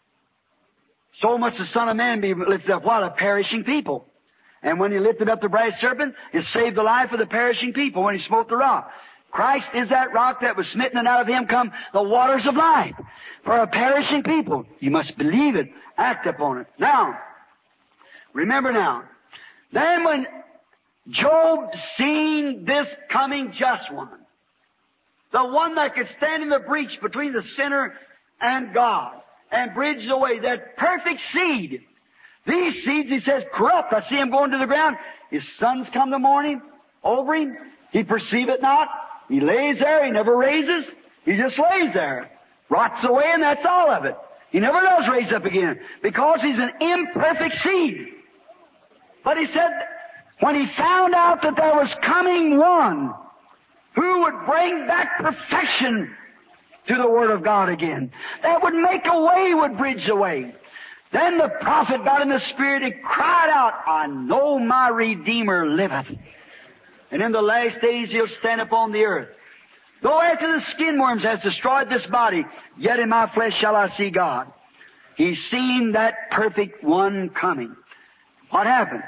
so must the Son of Man be lifted up. What? A perishing people. And when He lifted up the brass serpent, it saved the life of the perishing people when He smote the rock. Christ is that rock that was smitten, and out of Him come the waters of life for a perishing people. You must believe it. Act upon it. Now, remember now, then when Job seen this coming just one, the one that could stand in the breach between the sinner and God, and bridge the way, that perfect seed. These seeds, he says, corrupt. I see him going to the ground. His sons come the morning over him. He perceive it not. He lays there. He never raises. He just lays there. Rots away, and that's all of it. He never does raise up again, because he's an imperfect seed. But he said, when he found out that there was coming one who would bring back perfection to the Word of God again, that would make a way, would bridge the way. Then the prophet got in the Spirit and cried out, "I know my Redeemer liveth, and in the last days He'll stand upon the earth. Though after the skin worms has destroyed this body, yet in my flesh shall I see God." He's seen that perfect one coming. What happened?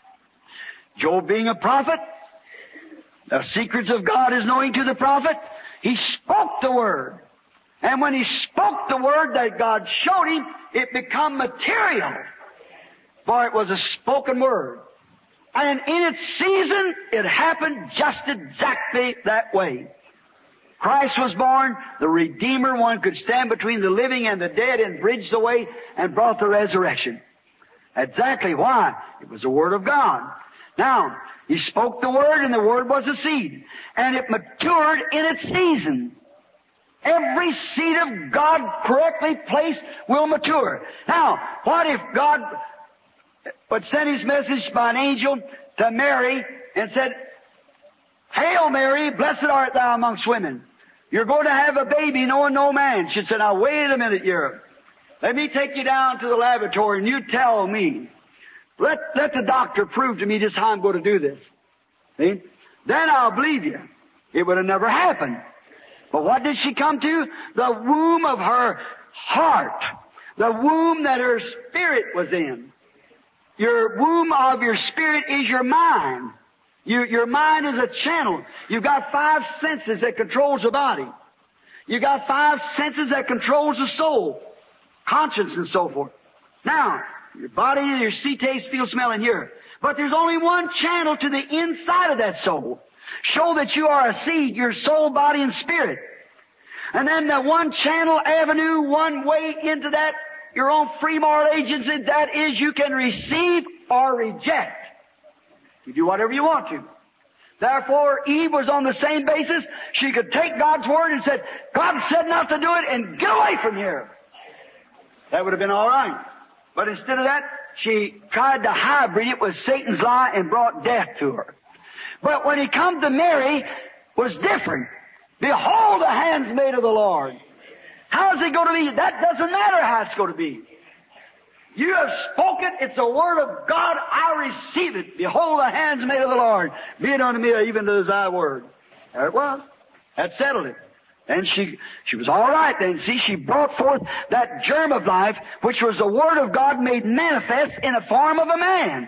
Job, being a prophet, the secrets of God is knowing to the prophet, he spoke the Word. And when he spoke the Word that God showed him, it became material. For it was a spoken Word. And in its season, it happened just exactly that way. Christ was born, the Redeemer, one could stand between the living and the dead and bridge the way and brought the resurrection. Exactly why? It was the Word of God. Now, he spoke the Word, and the Word was a seed. And it matured in its season. Every seed of God correctly placed will mature. Now, what if God would send His message by an angel to Mary and said, "Hail Mary, blessed art thou amongst women. You're going to have a baby knowing no man." She said, "Now wait a minute, you're, let me take you down to the laboratory and you tell me. Let, let the doctor prove to me just how I'm going to do this." See? Then I'll believe you. It would have never happened. But what did she come to? The womb of her heart. The womb that her spirit was in. Your womb of your spirit is your mind. You, your mind is a channel. You've got five senses that controls the body. You've got five senses that controls the soul. Conscience and so forth. Now, your body, your see, taste, feel, smell, and hear. But there's only one channel to the inside of that soul. Show that you are a seed, your soul, body, and spirit. And then the one channel avenue, one way into that, your own free moral agency, that is you can receive or reject. You do whatever you want to. Therefore, Eve was on the same basis. She could take God's Word and said, God said not to do it, and get away from here. That would have been all right. But instead of that, she tried to hybrid it with Satan's lie and brought death to her. But when he come to Mary, was different. Behold the handmaid of the Lord. How is it going to be? That doesn't matter how it's going to be. You have spoken. It's a word of God. I receive it. Behold the handmaid of the Lord. Be it unto me even to thy word. There it was. That settled it. And she, she was all right then. See, she brought forth that germ of life, which was the Word of God made manifest in the form of a man.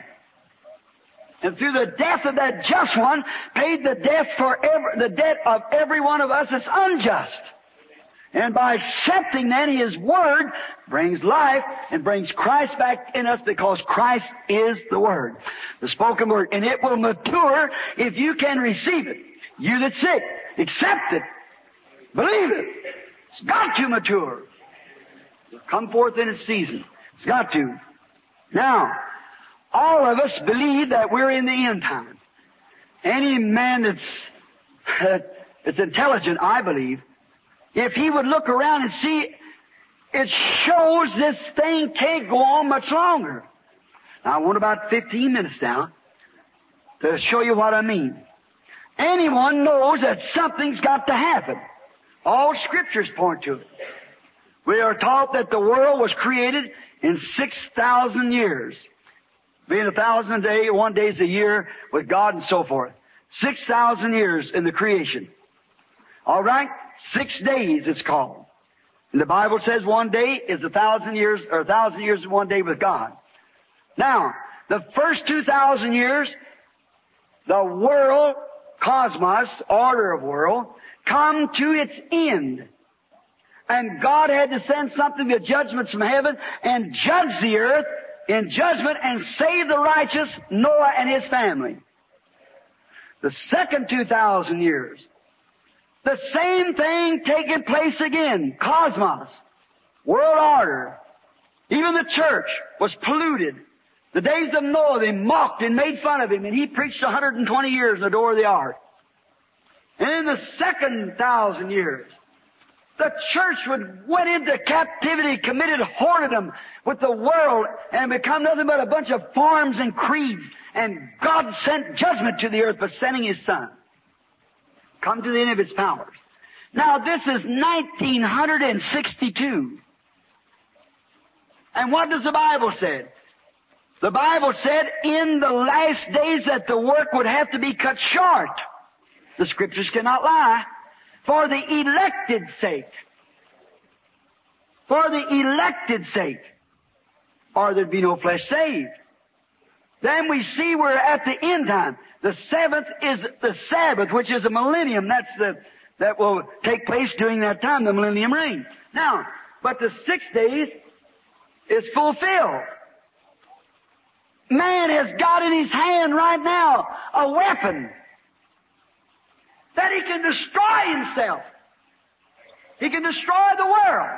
And through the death of that just one, paid the death for every, the debt of every one of us that's unjust. And by accepting then His Word, brings life and brings Christ back in us because Christ is the Word. The spoken Word. And it will mature if you can receive it. You that's sick, accept it. Believe it. It's got to mature. It'll come forth in its season. It's got to. Now, all of us believe that we're in the end time. Any man that's, uh, that's intelligent, I believe, if he would look around and see, it shows this thing can't go on much longer. Now, I want about fifteen minutes now to show you what I mean. Anyone knows that something's got to happen. All Scriptures point to it. We are taught that the world was created in six thousand years. Being a thousand a day, one day's a year with God and so forth. Six thousand years in the creation. All right? Six days it's called. And the Bible says one day is a thousand years, or a thousand years is one day with God. Now, the first two thousand years, the world, cosmos, order of world, come to its end. And God had to send something to judgments from heaven and judge the earth in judgment and save the righteous, Noah and his family. The second two thousand years, the same thing taking place again. Cosmos, world order. Even the church was polluted. The days of Noah, they mocked and made fun of him, and he preached one hundred twenty years in the door of the ark. And in the second thousand years, the church would went into captivity, committed whoredom with the world, and become nothing but a bunch of forms and creeds. And God sent judgment to the earth by sending His Son. Come to the end of its powers. Now this is nineteen sixty-two. And what does the Bible say? The Bible said in the last days that the work would have to be cut short. The Scriptures cannot lie. For the elected sake. For the elected sake. Or there'd be no flesh saved. Then we see we're at the end time. The seventh is the Sabbath, which is a millennium. That's the, that will take place during that time, the millennium reign. Now, but the six days is fulfilled. Man has got in his hand right now a weapon that he can destroy himself. He can destroy the world.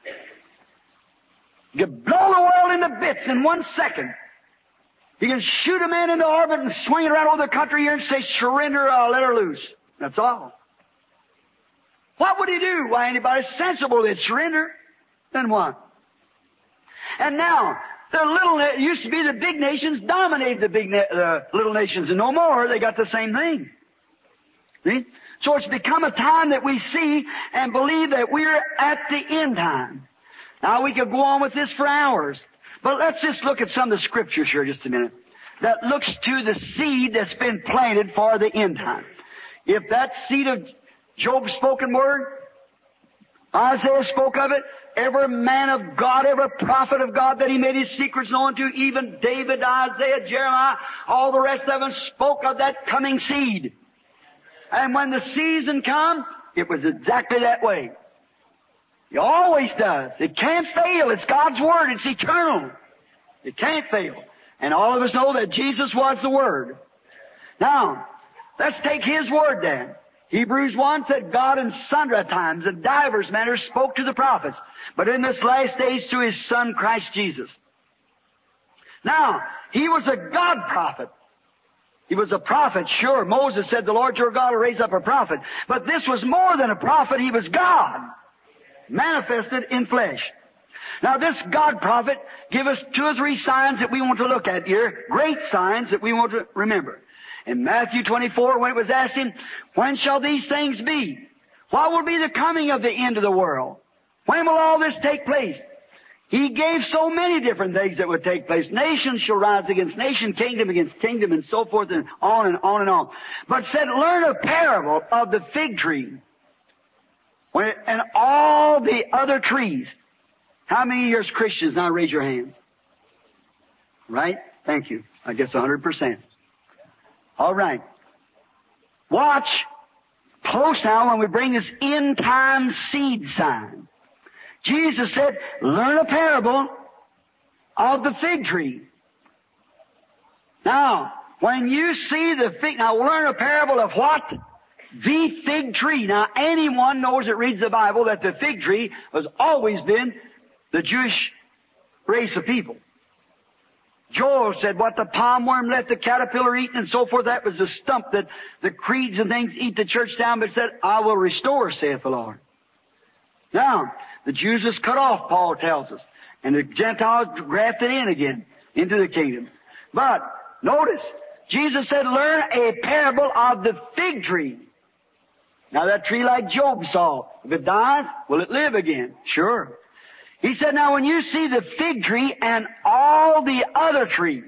He can blow the world into bits in one second. He can shoot a man into orbit and swing it around over the country here and say, surrender, I'll let her loose. That's all. What would he do? Why, anybody sensible they'd surrender. Then what? And now, the little, it used to be the big nations dominated the big, na- uh, little nations, and no more. They got the same thing. See? So it's become a time that we see and believe that we're at the end time. Now we could go on with this for hours, but let's just look at some of the Scriptures here just a minute that looks to the seed that's been planted for the end time. If that seed of Job's spoken word, Isaiah spoke of it, every man of God, every prophet of God that He made His secrets known to, even David, Isaiah, Jeremiah, all the rest of them spoke of that coming seed. And when the season come, it was exactly that way. It always does. It can't fail. It's God's Word. It's eternal. It can't fail. And all of us know that Jesus was the Word. Now, let's take His Word then. Hebrews one said, God in sundry times and divers manners spoke to the prophets, but in this last days through His Son Christ Jesus. Now, He was a God prophet. He was a prophet, sure. Moses said, the Lord your God will raise up a prophet. But this was more than a prophet. He was God, manifested in flesh. Now, this God prophet gave us two or three signs that we want to look at here, great signs that we want to remember. In Matthew twenty-four, when it was asked Him, when shall these things be? What will be the coming of the end of the world? When will all this take place? He gave so many different things that would take place. Nation shall rise against nation, kingdom against kingdom, and so forth, and on and on and on. But said, learn a parable of the fig tree when it, and all the other trees. How many years Christians? Now raise your hands. Right? Thank you. I guess one hundred percent. All right. Watch close now when we bring this end time seed sign. Jesus said, learn a parable of the fig tree. Now, when you see the fig, now learn a parable of what? The fig tree. Now, anyone knows that reads the Bible that the fig tree has always been the Jewish race of people. Joel said, what the palm worm let the caterpillar eat and so forth, that was the stump that the creeds and things eat the church down, but said, I will restore, saith the Lord. Now, the Jews was cut off, Paul tells us, and the Gentiles grafted in again into the kingdom. But, notice, Jesus said, learn a parable of the fig tree. Now that tree like Job saw, if it dies, will it live again? Sure. He said, now when you see the fig tree and all the other trees,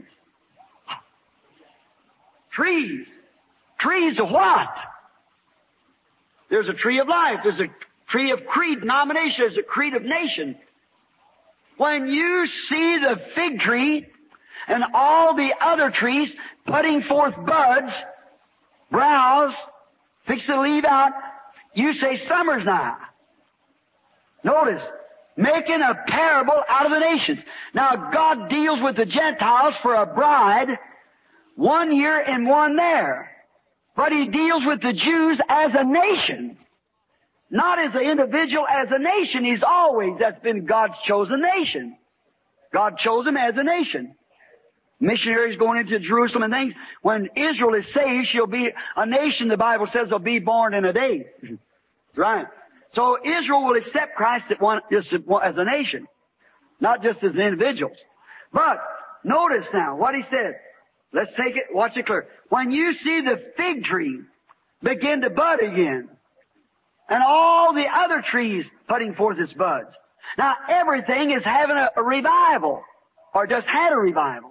trees, trees of what? There's a tree of life, there's a tree of creed, denomination, there's a creed of nation. When you see the fig tree and all the other trees putting forth buds, browse, fix to leave out, you say summer's nigh. Notice, making a parable out of the nations. Now, God deals with the Gentiles for a bride, one here and one there. But He deals with the Jews as a nation. Not as an individual, as a nation. He's always, that's been God's chosen nation. God chose them as a nation. Missionaries going into Jerusalem and things. When Israel is saved, she'll be a nation, the Bible says, will be born in a day. Right. So Israel will accept Christ at one, just as a nation, not just as individuals. But notice now what He said. Let's take it, watch it clear. When you see the fig tree begin to bud again, and all the other trees putting forth its buds. Now everything is having a, a revival, or just had a revival.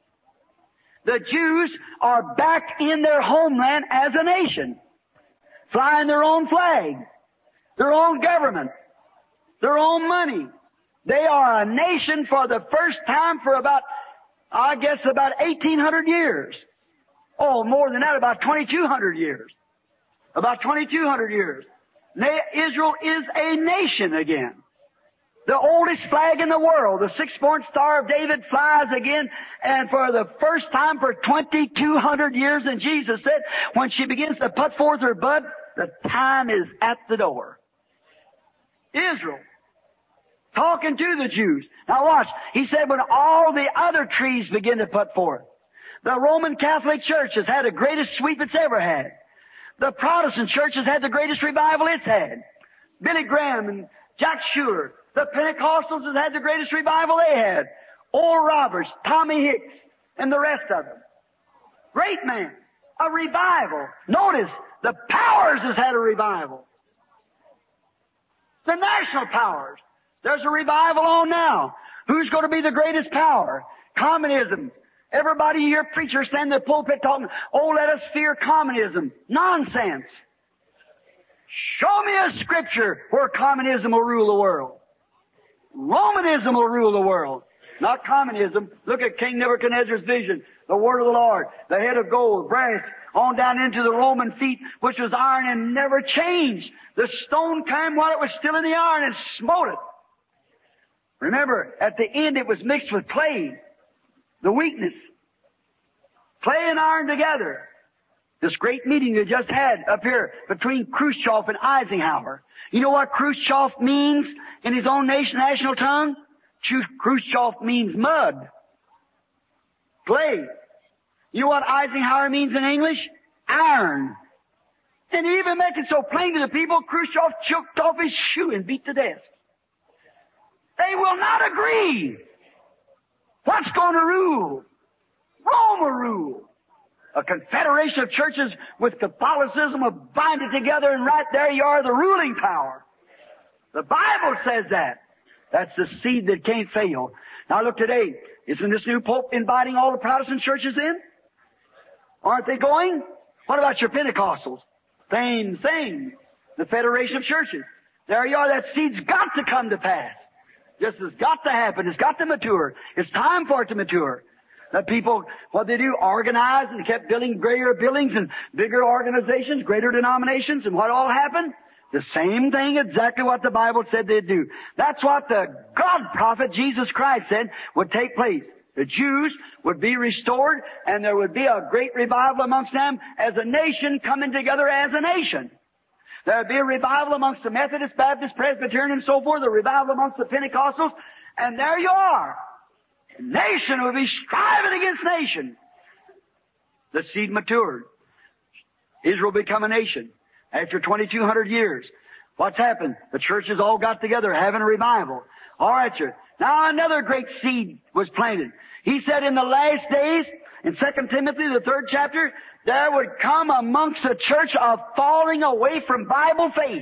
The Jews are back in their homeland as a nation, flying their own flag, their own government, their own money. They are a nation for the first time for about, I guess, about eighteen hundred years. Oh, more than that, about twenty-two hundred years. About twenty-two hundred years. Israel is a nation again. The oldest flag in the world, the six-point star of David, flies again, and for the first time for twenty-two hundred years, and Jesus said, when she begins to put forth her bud, the time is at the door. Israel, talking to the Jews. Now watch, He said when all the other trees begin to put forth. The Roman Catholic Church has had the greatest sweep it's ever had. The Protestant Church has had the greatest revival it's had. Billy Graham and Jack Shuler. The Pentecostals has had the greatest revival they had. Oral Roberts, Tommy Hicks, and the rest of them. Great man. A revival. Notice, the Powers has had a revival. The national powers. There's a revival on now. Who's going to be the greatest power? Communism. Everybody you hear preachers stand in the pulpit talking, oh, let us fear communism. Nonsense. Show me a scripture where communism will rule the world. Romanism will rule the world, not communism. Look at King Nebuchadnezzar's vision, the word of the Lord, the head of gold, brass, on down into the Roman feet, which was iron and never changed. The stone came while it was still in the iron and smote it. Remember, at the end it was mixed with clay, the weakness. Clay and iron together. This great meeting you just had up here between Khrushchev and Eisenhower. You know what Khrushchev means in his own nation, national tongue? Khrushchev means mud. Clay. You know what Eisenhower means in English? Iron. And he even make it so plain to the people, Khrushchev choked off his shoe and beat the desk. They will not agree. What's going to rule? Rome will rule. A confederation of churches with Catholicism will bind it together, and right there you are, the ruling power. The Bible says that. That's the seed that can't fail. Now look today. Isn't this new Pope inviting all the Protestant churches in? Aren't they going? What about your Pentecostals? Same thing. The Federation of Churches. There you are. That seed's got to come to pass. This has got to happen. It's got to mature. It's time for it to mature. The people, what they do, organize and kept building greater buildings and bigger organizations, greater denominations, and what all happened? The same thing, exactly what the Bible said they'd do. That's what the God prophet Jesus Christ said would take place. The Jews would be restored, and there would be a great revival amongst them as a nation coming together as a nation. There would be a revival amongst the Methodist, Baptist, Presbyterian, and so forth, a revival amongst the Pentecostals, and there you are. Nation would be striving against nation. The seed matured. Israel become a nation. After twenty-two hundred years, what's happened? The churches all got together having a revival. All right, sir. Now another great seed was planted. He said in the last days, in Second Timothy, the third chapter, there would come amongst the church a falling away from Bible faith.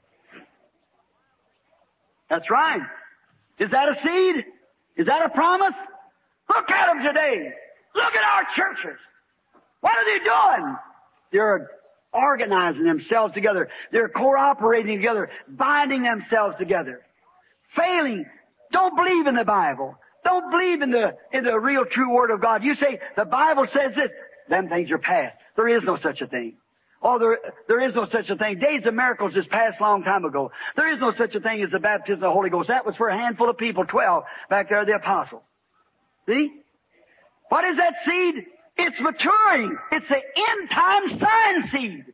That's right. Is that a seed? Is that a promise? Look at them today. Look at our churches. What are they doing? They're organizing themselves together. They're cooperating together, binding themselves together. Failing. Don't believe in the Bible. Don't believe in the, in the real true Word of God. You say, the Bible says this. Them things are past. There is no such a thing. Oh, there, there is no such a thing. Days of miracles is past a long time ago. There is no such a thing as the baptism of the Holy Ghost. That was for a handful of people, twelve, back there, the apostles. See? What is that seed? It's maturing. It's the end-time sign seed.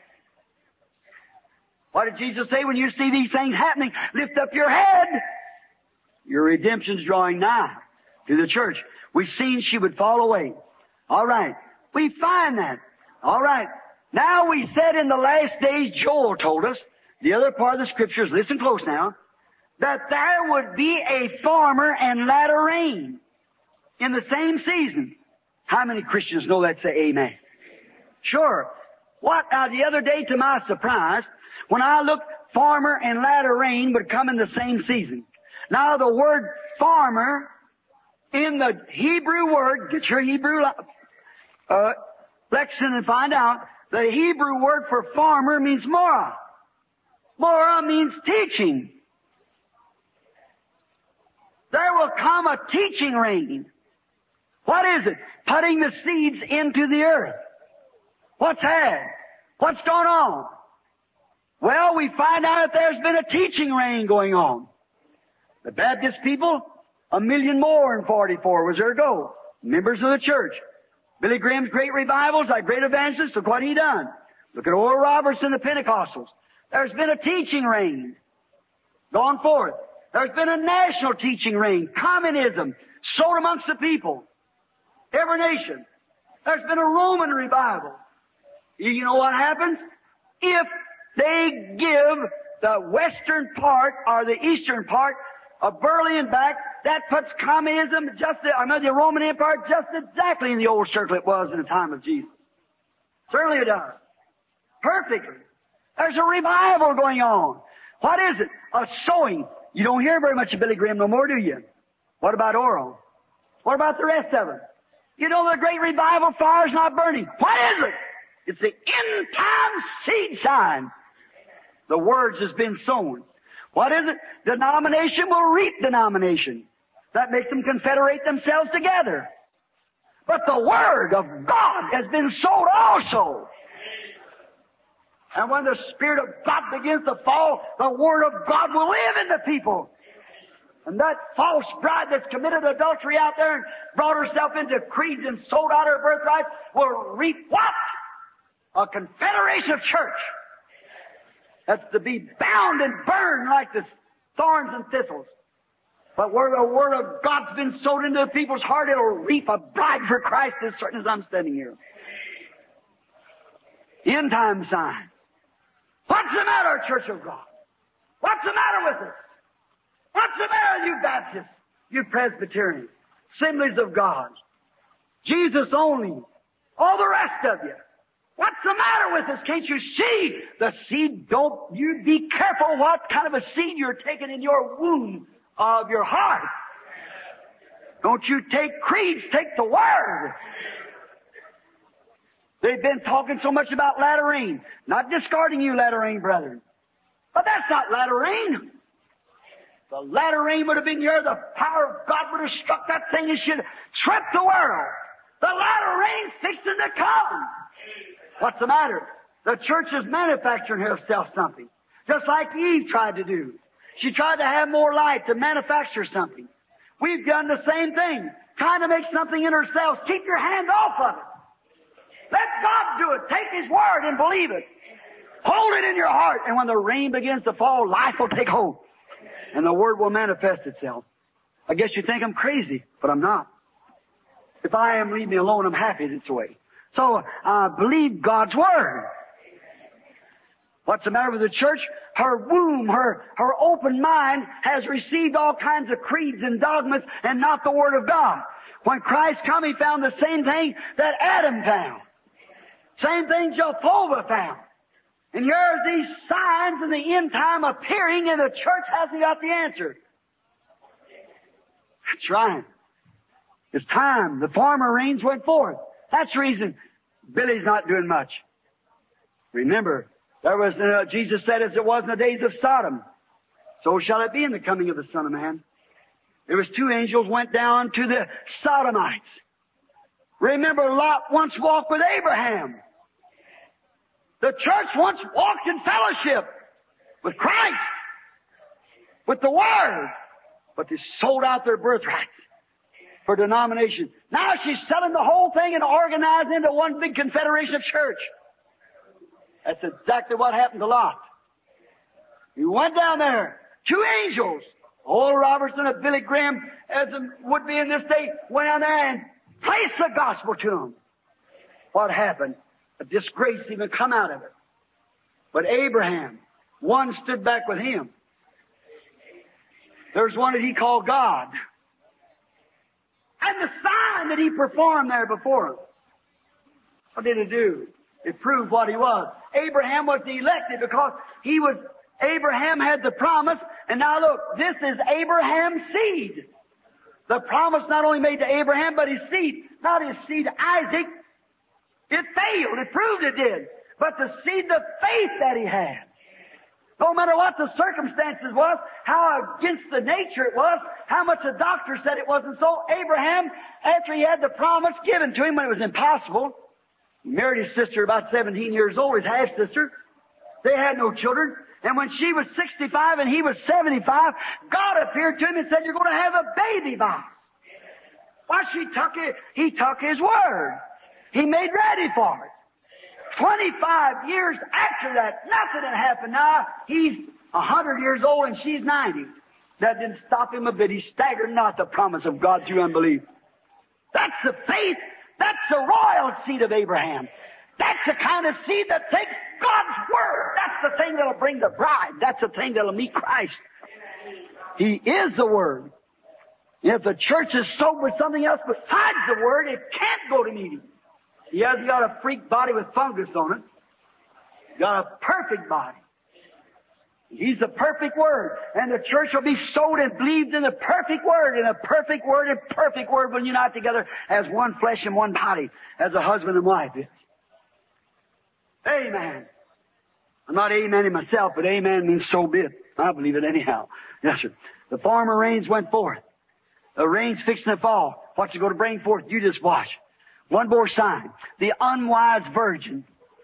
What did Jesus say when you see these things happening? Lift up your head. Your redemption's drawing nigh to the church. We've seen she would fall away. All right. We find that. All right. Now we said in the last days, Joel told us, the other part of the Scriptures, listen close now, that there would be a former and latter rain in the same season. How many Christians know that? Say amen. Sure. What, now the other day to my surprise, when I looked, former and latter rain would come in the same season. Now the word farmer in the Hebrew word, get your Hebrew uh, lexicon and find out, the Hebrew word for farmer means morah. Morah means teaching. There will come a teaching rain. What is it? Putting the seeds into the earth. What's that? What's going on? Well, we find out that there's been a teaching rain going on. The Baptist people, a million more in forty-four was their goal. Members of the church. Billy Graham's great revivals, like great evangelists, look what he done. Look at Oral Roberts and the Pentecostals. There's been a teaching reign gone forth. There's been a national teaching reign. Communism sowed amongst the people. Every nation. There's been a Roman revival. You know what happens? If they give the western part or the eastern part of Berlin back, that puts communism just, I mean, the Roman Empire just exactly in the old circle it was in the time of Jesus. Certainly it does. Perfectly. There's a revival going on. What is it? A sowing. You don't hear very much of Billy Graham no more, do you? What about Oral? What about the rest of them? You know the great revival fire's not burning. What is it? It's the end time seed sign. The words has been sown. What is it? Denomination will reap denomination. That makes them confederate themselves together. But the Word of God has been sowed also. And when the Spirit of God begins to fall, the Word of God will live in the people. And that false bride that's committed adultery out there and brought herself into creeds and sold out her birthright will reap what? A confederation of church. That's to be bound and burned like the thorns and thistles. But where the Word of God's been sowed into the people's heart, it'll reap a bride for Christ as certain as I'm standing here. End time sign. What's the matter, Church of God? What's the matter with us? What's the matter with you Baptists, you Presbyterians, Assemblies of God, Jesus only, all the rest of you? What's the matter with us? Can't you see the seed? Don't you be careful what kind of a seed you're taking in your womb of your heart. Don't you take creeds, take the Word. They've been talking so much about latter rain. Not discarding you, latter rain, brethren. But that's not latter rain. The latter rain would have been here. The power of God would have struck that thing and should have tripped the world. The latter rain's fixing to come. What's the matter? The church is manufacturing herself something. Just like Eve tried to do. She tried to have more light, to manufacture something. We've done the same thing. Trying to make something in ourselves. Keep your hand off of it. Let God do it. Take His Word and believe it. Hold it in your heart. And when the rain begins to fall, life will take hold. And the Word will manifest itself. I guess you think I'm crazy, but I'm not. If I am, leave me alone. I'm happy this way. So, uh, believe God's Word. What's the matter with the church? Her womb, her, her open mind has received all kinds of creeds and dogmas and not the Word of God. When Christ come, He found the same thing that Adam found. Same thing Jehovah found. And here's these signs in the end time appearing, and the church hasn't got the answer. That's right. It's time. The former rains went forth. That's the reason Billy's not doing much. Remember, there was uh, Jesus said, as it was in the days of Sodom, so shall it be in the coming of the Son of Man. There was two angels went down to the Sodomites. Remember, Lot once walked with Abraham. The church once walked in fellowship with Christ, with the Word, but they sold out their birthright for denomination. Now she's selling the whole thing and organized into one big confederation of church. That's exactly what happened to Lot. He went down there. Two angels, Oral Robertson and Billy Graham, as would be in this day, went down there and placed the gospel to them. What happened? A disgrace even come out of it. But Abraham, one stood back with him. There's one that he called God. And the sign that he performed there before him. What did it do? It proved what he was. Abraham was elected because he was, Abraham had the promise. And now look, this is Abraham's seed. The promise not only made to Abraham, but his seed. Not his seed, Isaac. It failed. It proved it did. But the seed, the faith that he had. No matter what the circumstances was, how against the nature it was, how much the doctor said it wasn't so, Abraham, after he had the promise given to him when it was impossible, he married his sister about seventeen years old, his half-sister. They had no children. And when she was sixty-five and he was seventy-five, God appeared to him and said, you're going to have a baby by. Why, she took it, he took his word. He made ready for it. Twenty-five years after that, nothing had happened. Now, he's a hundred years old and she's ninety. That didn't stop him a bit. He staggered not the promise of God through unbelief. That's the faith. That's the royal seed of Abraham. That's the kind of seed that takes God's Word. That's the thing that'll bring the bride. That's the thing that'll meet Christ. He is the Word. And if the church is soaked with something else besides the Word, it can't go to meeting. He hasn't got a freak body with fungus on it. He's got a perfect body. He's the perfect Word. And the church will be sowed and believed in the perfect Word. And the perfect Word and perfect Word will unite together as one flesh and one body, as a husband and wife is. Amen. I'm not amening myself, but amen means so be it. I believe it anyhow. Yes, sir. The former rains went forth. The rain's fixing to fall. What's it going to bring forth? You just watch. One more sign. The unwise virgin.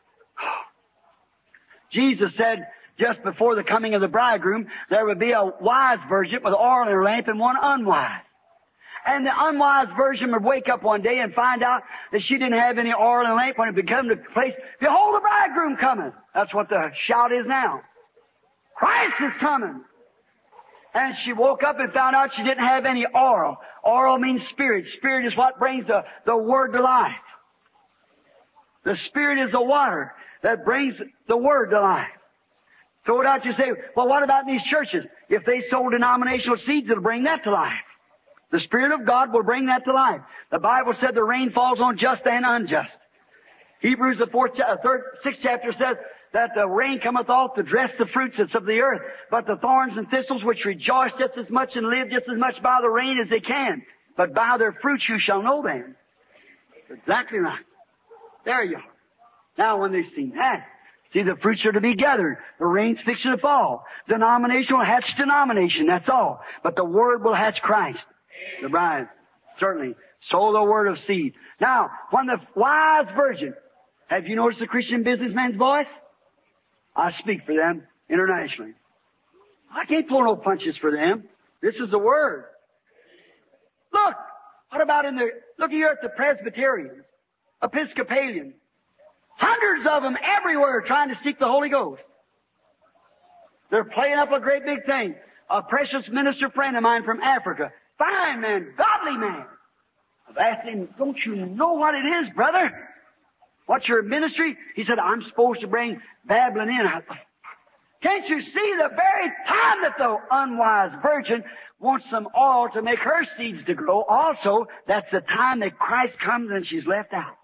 Jesus said, just before the coming of the bridegroom, there would be a wise virgin with oil in her lamp and one unwise. And the unwise virgin would wake up one day and find out that she didn't have any oil in the lamp when it became the place, behold, the bridegroom cometh. That's what the shout is now. Christ is coming. And she woke up and found out she didn't have any oil. Oil means spirit. Spirit is what brings the, the Word to life. The Spirit is the water that brings the Word to life. Throw it out, you say, well, what about these churches? If they sow denominational seeds, it'll bring that to life. The Spirit of God will bring that to life. The Bible said the rain falls on just and unjust. Hebrews, the fourth, uh, third, sixth chapter says that the rain cometh off to dress the fruits that's of the earth, but the thorns and thistles which rejoice just as much and live just as much by the rain as they can. But by their fruits you shall know them. Exactly right. There you are. Now when they've seen that, see, the fruits are to be gathered. The rain's fixing to fall. Denomination will hatch denomination, that's all. But the Word will hatch Christ. The bride, certainly. Sow the word of seed. Now, when the wise virgin, have you noticed the Christian businessman's voice? I speak for them internationally. I can't pull no punches for them. This is the Word. Look, what about in the, look here at the Presbyterians, Episcopalians. Hundreds of them everywhere trying to seek the Holy Ghost. They're playing up a great big thing. A precious minister friend of mine from Africa, fine man, godly man. I've asked him, don't you know what it is, brother? What's your ministry? He said, I'm supposed to bring Babylon in. I thought, can't you see the very time that the unwise virgin wants some oil to make her seeds to grow? Also, that's the time that Christ comes and she's left out.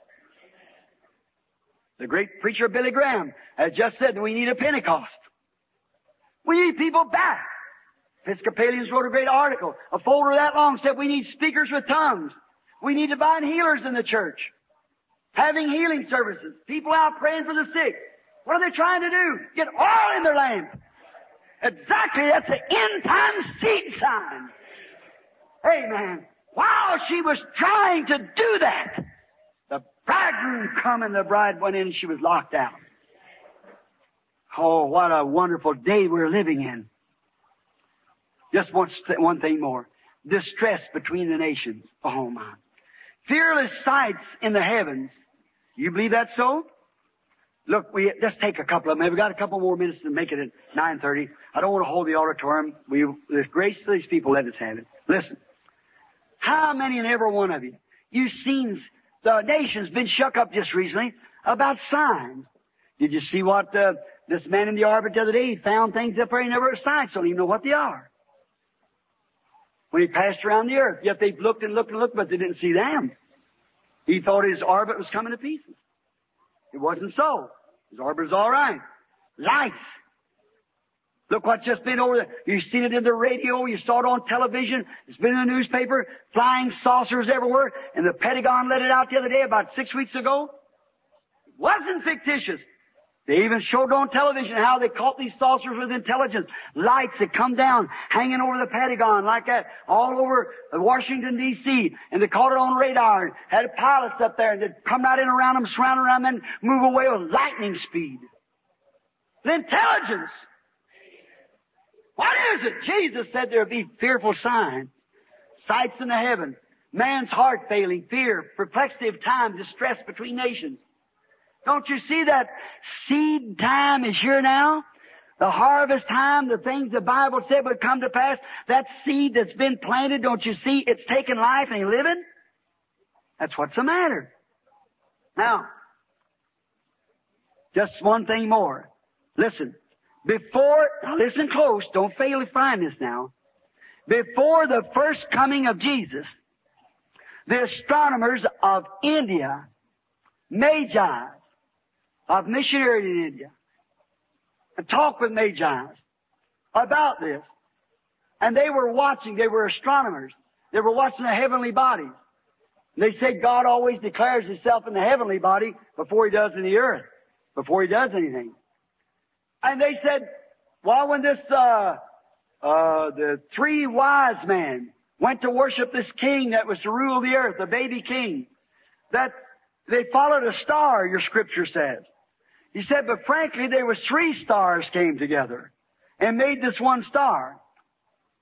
The great preacher Billy Graham has just said that we need a Pentecost. We need people back. Episcopalians wrote a great article. A folder that long said we need speakers with tongues. We need divine healers in the church. Having healing services. People out praying for the sick. What are they trying to do? Get oil in their lamp. Exactly, that's the end time seed sign. Amen. While she was trying to do that, the bridegroom come and the bride went in and she was locked out. Oh, what a wonderful day we're living in. Just one, one thing more. Distress between the nations. Oh my. Fearless sights in the heavens. You believe that's so? Look, we just take a couple of them. We've got a couple more minutes to make it at nine thirty. I don't want to hold the auditorium. We, with grace to these people, let us have it. Listen. How many and every one of you, you've seen the nation's been shook up just recently about signs. Did you see what uh, this man in the orbit the other day, he found things up there he never signs, don't even know what they are. When he passed around the earth, yet they've looked and looked and looked, but they didn't see them. He thought his orbit was coming to pieces. It wasn't so. His orbit was all right. Life. Look what's just been over there. You've seen it in the radio. You saw it on television. It's been in the newspaper. Flying saucers everywhere. And the Pentagon let it out the other day about six weeks ago. It wasn't fictitious. They even showed on television how they caught these saucers with intelligence. Lights that come down, hanging over the Pentagon like that, all over Washington, D C And they caught it on radar. Had pilots up there and they'd come right in around them, surround around them, and move away with lightning speed. The intelligence. What is it? Jesus said there would be fearful signs. Sights in the heaven. Man's heart failing, fear, perplexity of time, distress between nations. Don't you see that seed time is here now? The harvest time, the things the Bible said would come to pass. That seed that's been planted, don't you see? It's taken life and living. That's what's the matter. Now, just one thing more. Listen. Before, now listen close, don't fail to find this now. Before the first coming of Jesus, the astronomers of India, Magi, of missionaries in India, and talked with Magi about this. And they were watching, they were astronomers. They were watching the heavenly bodies. And they said God always declares Himself in the heavenly body before He does in the earth, before He does anything. And they said, well, when this, uh, uh, the three wise men went to worship this king that was to rule the earth, the baby king, that they followed a star, your scripture says. He said, but frankly, there was three stars came together and made this one star.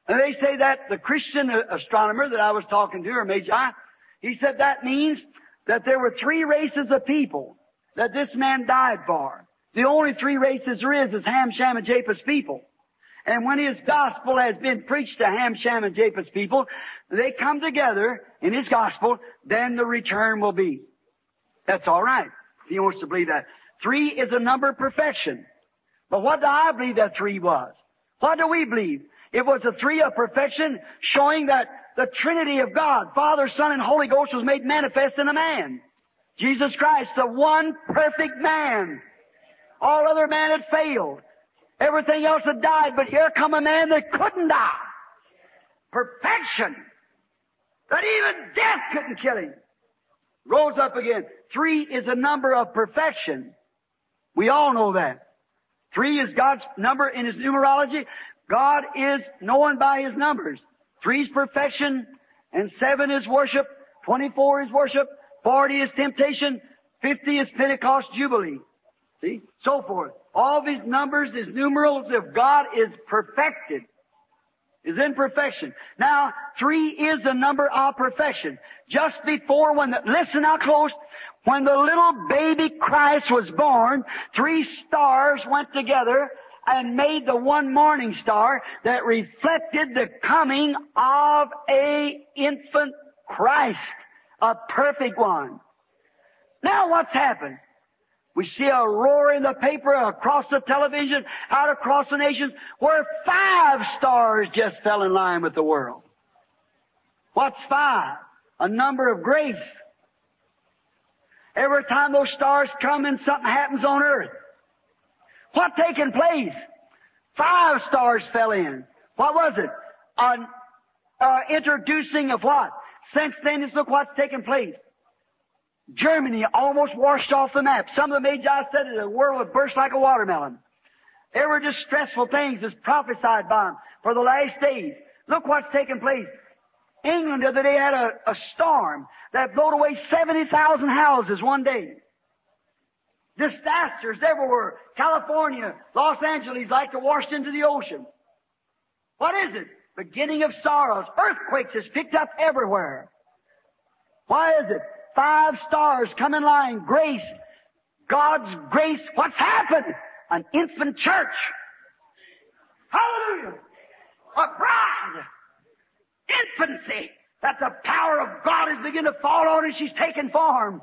And they say that the Christian astronomer that I was talking to, or Magi, he said that means that there were three races of people that this man died for. The only three races there is is Ham, Shem, and Japheth's people. And when his gospel has been preached to Ham, Shem, and Japheth's people, they come together in his gospel, then the return will be. That's all right, if he wants to believe that. Three is a number of perfection. But what do I believe that three was? What do we believe? It was a three of perfection, showing that the Trinity of God, Father, Son, and Holy Ghost, was made manifest in a man. Jesus Christ, the one perfect man. All other men had failed. Everything else had died, but here come a man that couldn't die. Perfection. That even death couldn't kill him. Rose up again. Three is a number of perfection. We all know that. Three is God's number in His numerology. God is known by His numbers. Three is perfection, and seven is worship, twenty-four is worship, forty is temptation, fifty is Pentecost Jubilee. See? So forth. All these numbers, these numerals of God is perfected. Is in perfection. Now, three is the number of perfection. Just before when the, listen now close, when the little baby Christ was born, three stars went together and made the one morning star that reflected the coming of a infant Christ, a perfect one. Now what's happened? We see a roar in the paper, across the television, out across the nations, where five stars just fell in line with the world. What's five? A number of grace. Every time those stars come and something happens on earth. What taken place? Five stars fell in. What was it? An uh, introducing of what? Since then, just look what's taken place. Germany almost washed off the map. Some of the Magi said that the world would burst like a watermelon. There were just stressful things as prophesied by them for the last days. Look what's taken place. England the other day had a, a storm that blowed away seventy thousand houses one day. Disasters everywhere. California, Los Angeles like to wash into the ocean. What is it? Beginning of sorrows. Earthquakes is picked up everywhere. Why is it? Five stars come in line. Grace. God's grace. What's happened? An infant church. Hallelujah. A bride. Infancy. That the power of God is beginning to fall on her. She's taken form.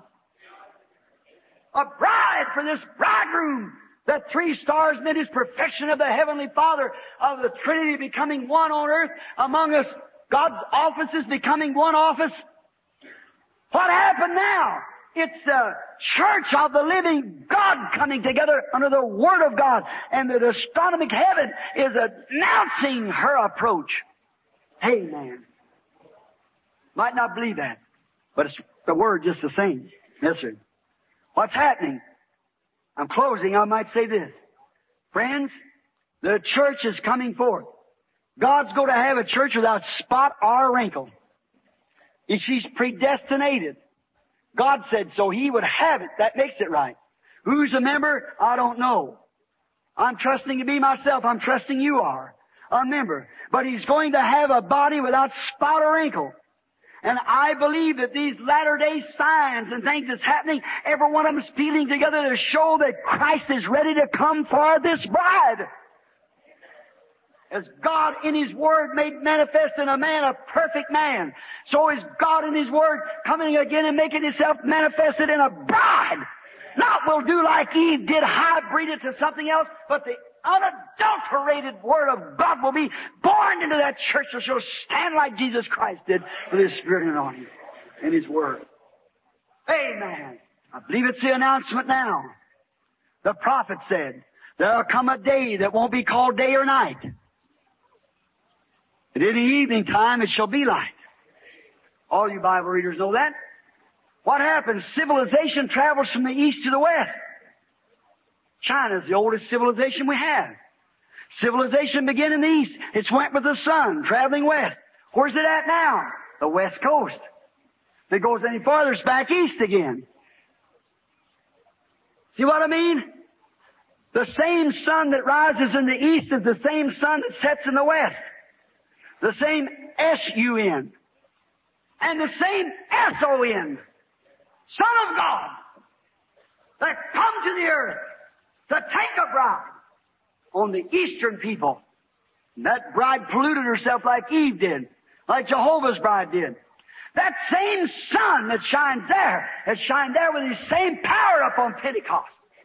A bride for this bridegroom. That three stars meant His perfection of the Heavenly Father, of the Trinity becoming one on earth among us. God's offices becoming one office. What happened now? It's the church of the living God coming together under the Word of God. And the astronomic heaven is announcing her approach. Amen. Might not believe that, but it's the Word just the same. Yes, sir. What's happening? I'm closing. I might say this. Friends, the church is coming forth. God's going to have a church without spot or wrinkle. She's predestinated. God said so. He would have it. That makes it right. Who's a member? I don't know. I'm trusting to be myself. I'm trusting you are a member. But He's going to have a body without spot or wrinkle. And I believe that these latter-day signs and things that's happening, every one of them is feeling together to show that Christ is ready to come for this bride. As God in His Word made manifest in a man, a perfect man, so is God in His Word coming again and making Himself manifested in a bride. Not will do like Eve did, hybrid it to something else, but the unadulterated Word of God will be born into that church, so she'll stand like Jesus Christ did with His Spirit and anointing in His Word. Amen. I believe it's the announcement now. The prophet said, there'll come a day that won't be called day or night. And in the evening time it shall be light. All you Bible readers know that. What happens? Civilization travels from the east to the west. China's the oldest civilization we have. Civilization began in the east. It's went with the sun, traveling west. Where's it at now? The west coast. If it goes any farther, it's back east again. See what I mean? The same sun that rises in the east is the same sun that sets in the west. the same S U N, and the same S O N, Son of God, that come to the earth to take a bride on the eastern people. And that bride polluted herself like Eve did, like Jehovah's bride did. That same sun that shines there has shined there with His same power up on Pentecost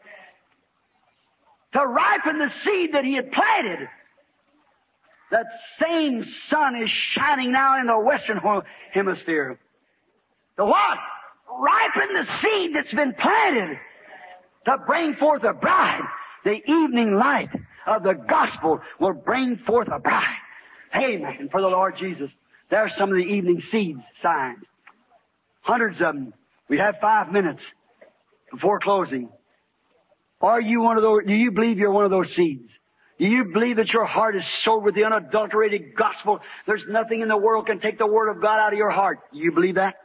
to ripen the seed that He had planted. That same sun is shining now in the Western Hemisphere. To what? Ripen the seed that's been planted to bring forth a bride. The evening light of the gospel will bring forth a bride. Amen. For the Lord Jesus. There's some of the evening seed signs. Hundreds of them. We have five minutes before closing. Are you one of those? Do you believe you're one of those seeds? Do you believe that your heart is sowed with the unadulterated gospel? There's nothing in the world can take the Word of God out of your heart. Do you believe that?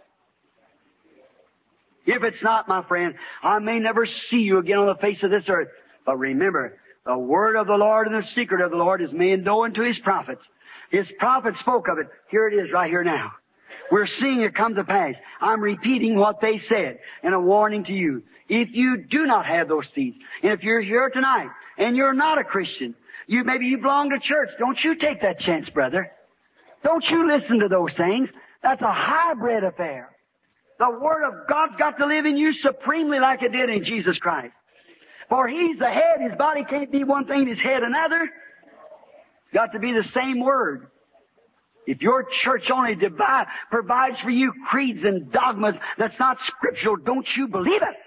If it's not, my friend, I may never see you again on the face of this earth. But remember, the Word of the Lord and the secret of the Lord is made known to His prophets. His prophets spoke of it. Here it is right here now. We're seeing it come to pass. I'm repeating what they said and a warning to you. If you do not have those seeds, and if you're here tonight and you're not a Christian, you maybe you belong to church, don't you take that chance, brother. Don't you listen to those things. That's a hybrid affair. The Word of God's got to live in you supremely like it did in Jesus Christ. For He's the head. His body can't be one thing, His head another. It's got to be the same Word. If your church only divide, provides for you creeds and dogmas that's not scriptural, don't you believe it?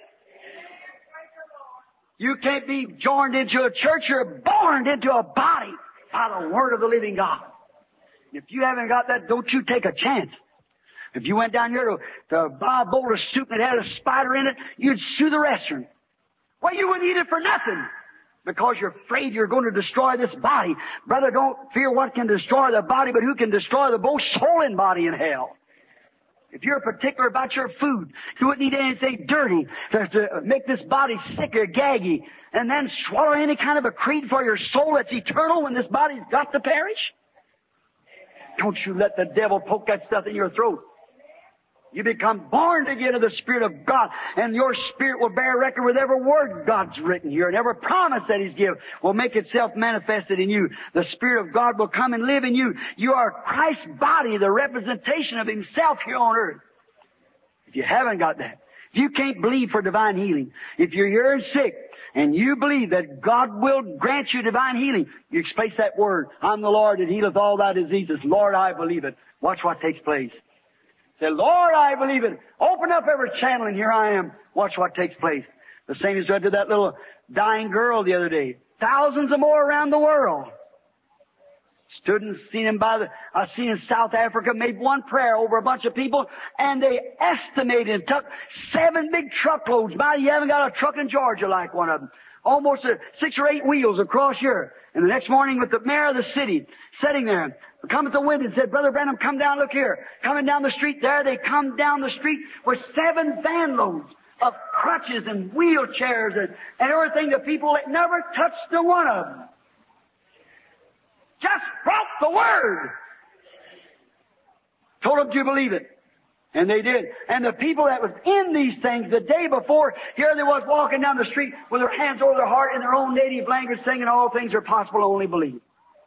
You can't be joined into a church. You're born into a body by the Word of the living God. If you haven't got that, don't you take a chance. If you went down here to, to buy a bowl of soup that had a spider in it, you'd sue the restaurant. Well, you wouldn't eat it for nothing because you're afraid you're going to destroy this body. Brother, don't fear what can destroy the body, but who can destroy the both soul and body in hell. If you're particular about your food, you wouldn't eat anything dirty to, to make this body sick or gaggy and then swallow any kind of a creed for your soul that's eternal when this body's got to perish. Don't you let the devil poke that stuff in your throat. You become born again of the Spirit of God, and your spirit will bear record with every word God's written here, and every promise that He's given will make itself manifested in you. The Spirit of God will come and live in you. You are Christ's body, the representation of Himself here on earth. If you haven't got that, if you can't believe for divine healing, if you're here and sick, and you believe that God will grant you divine healing, you express that word, I'm the Lord that healeth all thy diseases. Lord, I believe it. Watch what takes place. Say, Lord, I believe it. Open up every channel and here I am. Watch what takes place. The same as I did that little dying girl the other day. Thousands or more around the world. Stood and seen him by the, I seen in South Africa, made one prayer over a bunch of people, and they estimated and took seven big truckloads. By you haven't got a truck in Georgia like one of them. Almost a, six or eight wheels across here. And the next morning with the mayor of the city sitting there, come at the window and said, Brother Branham, come down, look here. Coming down the street there, they come down the street with seven van loads of crutches and wheelchairs and, and everything to people that never touched the one of them. Just brought the Word. Told them to believe it. And they did. And the people that was in these things the day before, here they was walking down the street with their hands over their heart in their own native language singing all things are possible, only believe.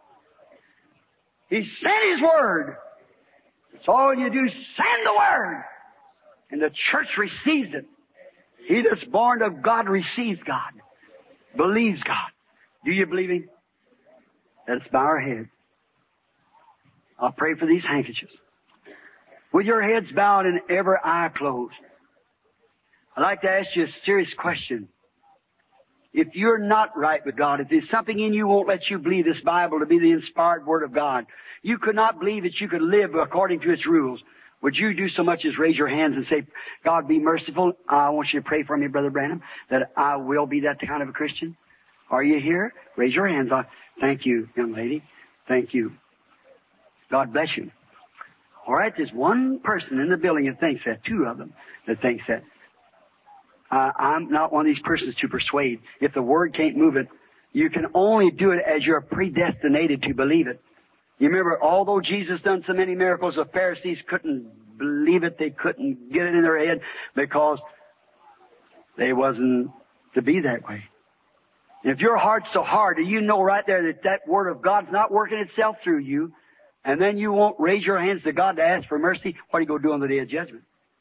He sent His Word. That's all you do, send the Word. And the church receives it. He that's born of God receives God. Believes God. Do you believe Him? Let's bow our head. I'll pray for these handkerchiefs. With your heads bowed and every eye closed, I'd like to ask you a serious question. If you're not right with God, if there's something in you won't let you believe this Bible to be the inspired Word of God, you could not believe that you could live according to its rules, would you do so much as raise your hands and say, God, be merciful. I want you to pray for me, Brother Branham, that I will be that kind of a Christian? Are you here? Raise your hands. Thank you, young lady. Thank you. God bless you. All right, there's one person in the building that thinks that, two of them that thinks that. Uh, I'm not one of these persons to persuade. If the Word can't move it, you can only do it as you're predestinated to believe it. You remember, although Jesus done so many miracles, the Pharisees couldn't believe it. They couldn't get it in their head because they wasn't to be that way. And if your heart's so hard, do you know right there that that Word of God's not working itself through you, and then you won't raise your hands to God to ask for mercy, what are you going to do on the day of judgment?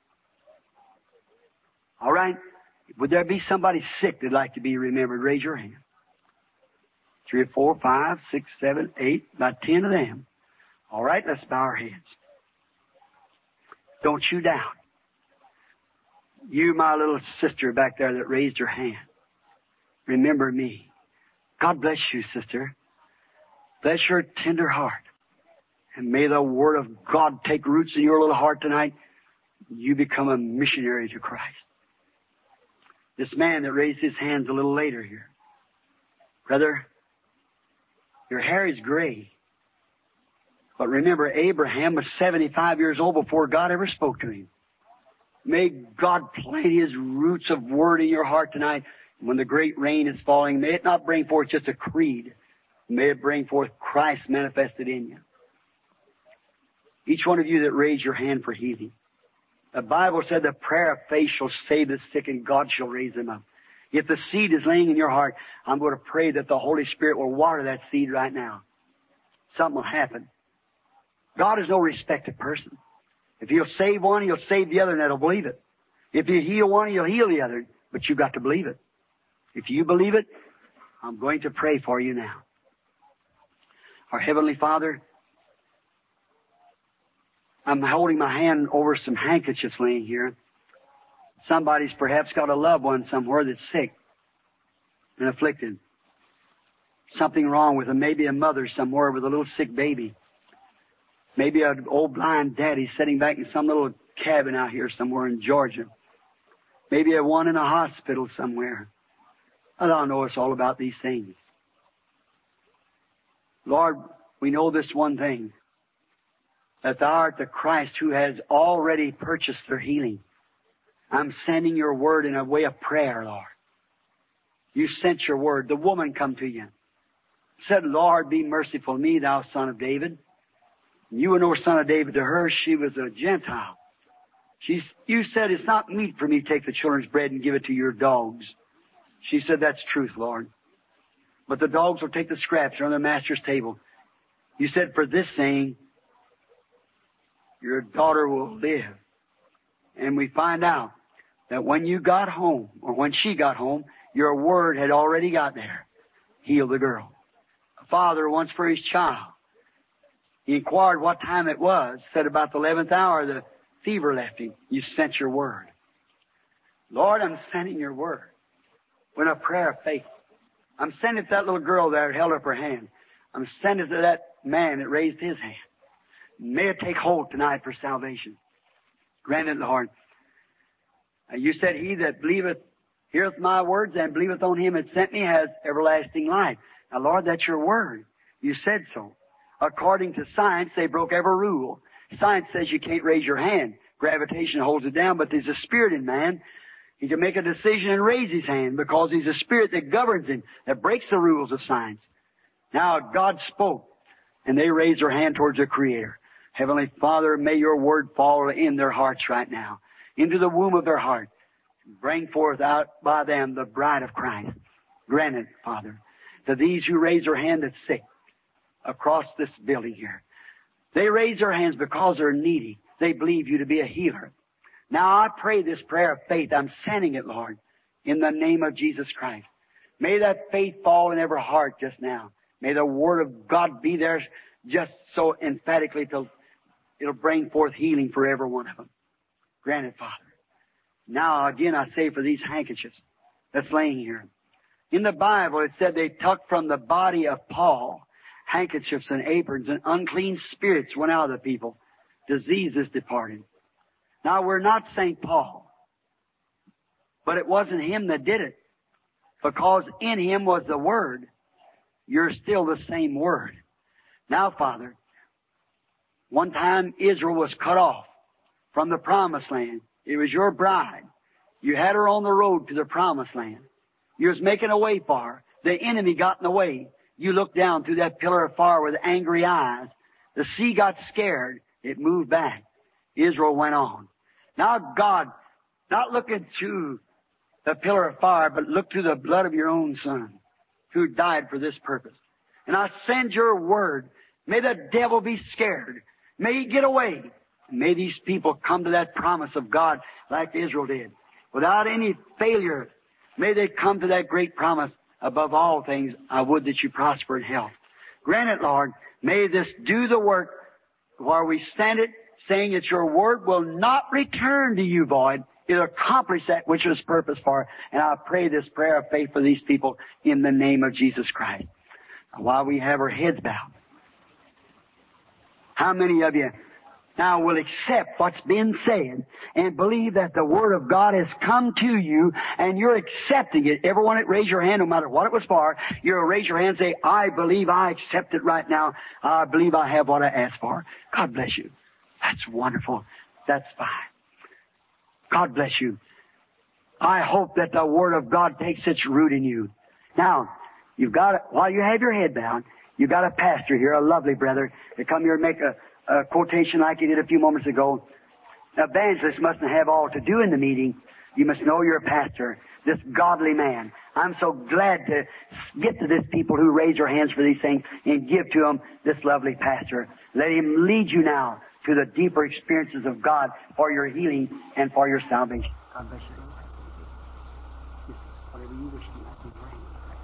All right? Would there be somebody sick that'd like to be remembered? Raise your hand. Three or four, five, six, seven, eight, about ten of them. All right, let's bow our heads. Don't you down. You, my little sister back there that raised her hand, remember me. God bless you, sister. Bless your tender heart. And may the Word of God take roots in your little heart tonight. You become a missionary to Christ. This man that raised his hands a little later here. Brother, your hair is gray. But remember, Abraham was seventy-five years old before God ever spoke to him. May God plant His roots of Word in your heart tonight. When the great rain is falling, may it not bring forth just a creed. May it bring forth Christ manifested in you. Each one of you that raised your hand for healing. The Bible said the prayer of faith shall save the sick and God shall raise them up. If the seed is laying in your heart, I'm going to pray that the Holy Spirit will water that seed right now. Something will happen. God is no respected person. If He'll save one, He'll save the other, and that'll believe it. If He'll heal one, He'll heal the other. But you've got to believe it. If you believe it, I'm going to pray for you now. Our Heavenly Father, I'm holding my hand over some handkerchiefs laying here. Somebody's perhaps got a loved one somewhere that's sick and afflicted. Something wrong with them. Maybe a mother somewhere with a little sick baby. Maybe an old blind daddy sitting back in some little cabin out here somewhere in Georgia. Maybe a one in a hospital somewhere. I don't know it's all about these things. Lord, we know this one thing, that Thou art the Christ who has already purchased their healing. I'm sending Your Word in a way of prayer, Lord. You sent Your Word. The woman come to you. Said, Lord, be merciful to me, Thou Son of David. You were no son of David to her. She was a Gentile. She, you said, it's not meet for me to take the children's bread and give it to your dogs. She said, that's truth, Lord. But the dogs will take the scraps on their master's table. You said, for this saying, your daughter will live. And we find out that when you got home, or when she got home, your Word had already got there. Healed the girl. A father once for his child. He inquired what time it was. Said about the eleventh hour, the fever left him. You sent Your Word. Lord, I'm sending Your Word with a prayer of faith. I'm sending it to that little girl there that held up her hand. I'm sending it to that man that raised his hand. May it take hold tonight for salvation. Grant it, Lord. Uh, you said, he that believeth, heareth my words, and believeth on Him that sent me has everlasting life. Now, Lord, that's Your Word. You said so. According to science, they broke every rule. Science says you can't raise your hand. Gravitation holds it down, but there's a spirit in man. He can make a decision and raise his hand because he's a spirit that governs him, that breaks the rules of science. Now, God spoke, and they raised their hand towards their Creator. Heavenly Father, may Your Word fall in their hearts right now, into the womb of their heart. Bring forth out by them the bride of Christ. Grant it, Father, to these who raise their hand that's sick across this building here. They raise their hands because they're needy. They believe You to be a healer. Now I pray this prayer of faith. I'm sending it, Lord, in the name of Jesus Christ. May that faith fall in every heart just now. May the Word of God be there just so emphatically till it'll bring forth healing for every one of them. Grant it, Father. Now, again, I say for these handkerchiefs that's laying here. In the Bible, it said they took from the body of Paul handkerchiefs and aprons, and unclean spirits went out of the people. Diseases departed. Now, we're not Saint Paul, but it wasn't him that did it, because in him was the Word. You're still the same Word. Now, Father, one time Israel was cut off from the Promised Land. It was Your bride. You had her on the road to the Promised Land. You was making a way for her. The enemy got in the way. You looked down through that pillar of fire with angry eyes, The sea got scared. It moved back. Israel went on. Now God, not looking through the pillar of fire, but look through the blood of your own Son, who died for this purpose. And I send your word. May the devil be scared. May he get away. May these people come to that promise of God like Israel did, without any failure. May they come to that great promise. Above all things, I would that you prosper in health. Grant it, Lord. May this do the work while we stand it, saying that your word will not return to you void. It'll accomplish that which it was purposed for. And I pray this prayer of faith for these people in the name of Jesus Christ. Now, while we have our heads bowed, how many of you now will accept what's been said and believe that the Word of God has come to you and you're accepting it? Everyone that raise your hand, no matter what it was for, you'll raise your hand and say, I believe I accept it right now. I believe I have what I asked for. God bless you. That's wonderful. That's fine. God bless you. I hope that the Word of God takes its root in you. Now, you've got, while you have your head down, you've got a pastor here, a lovely brother, to come here and make a A quotation like you did a few moments ago. Evangelists mustn't have all to do in the meeting. You must know you're a pastor, this godly man. I'm so glad to get to this people who raise their hands for these things and give to them this lovely pastor. Let him lead you now to the deeper experiences of God for your healing and for your salvation. God bless you. Whatever you wish me, I can bring.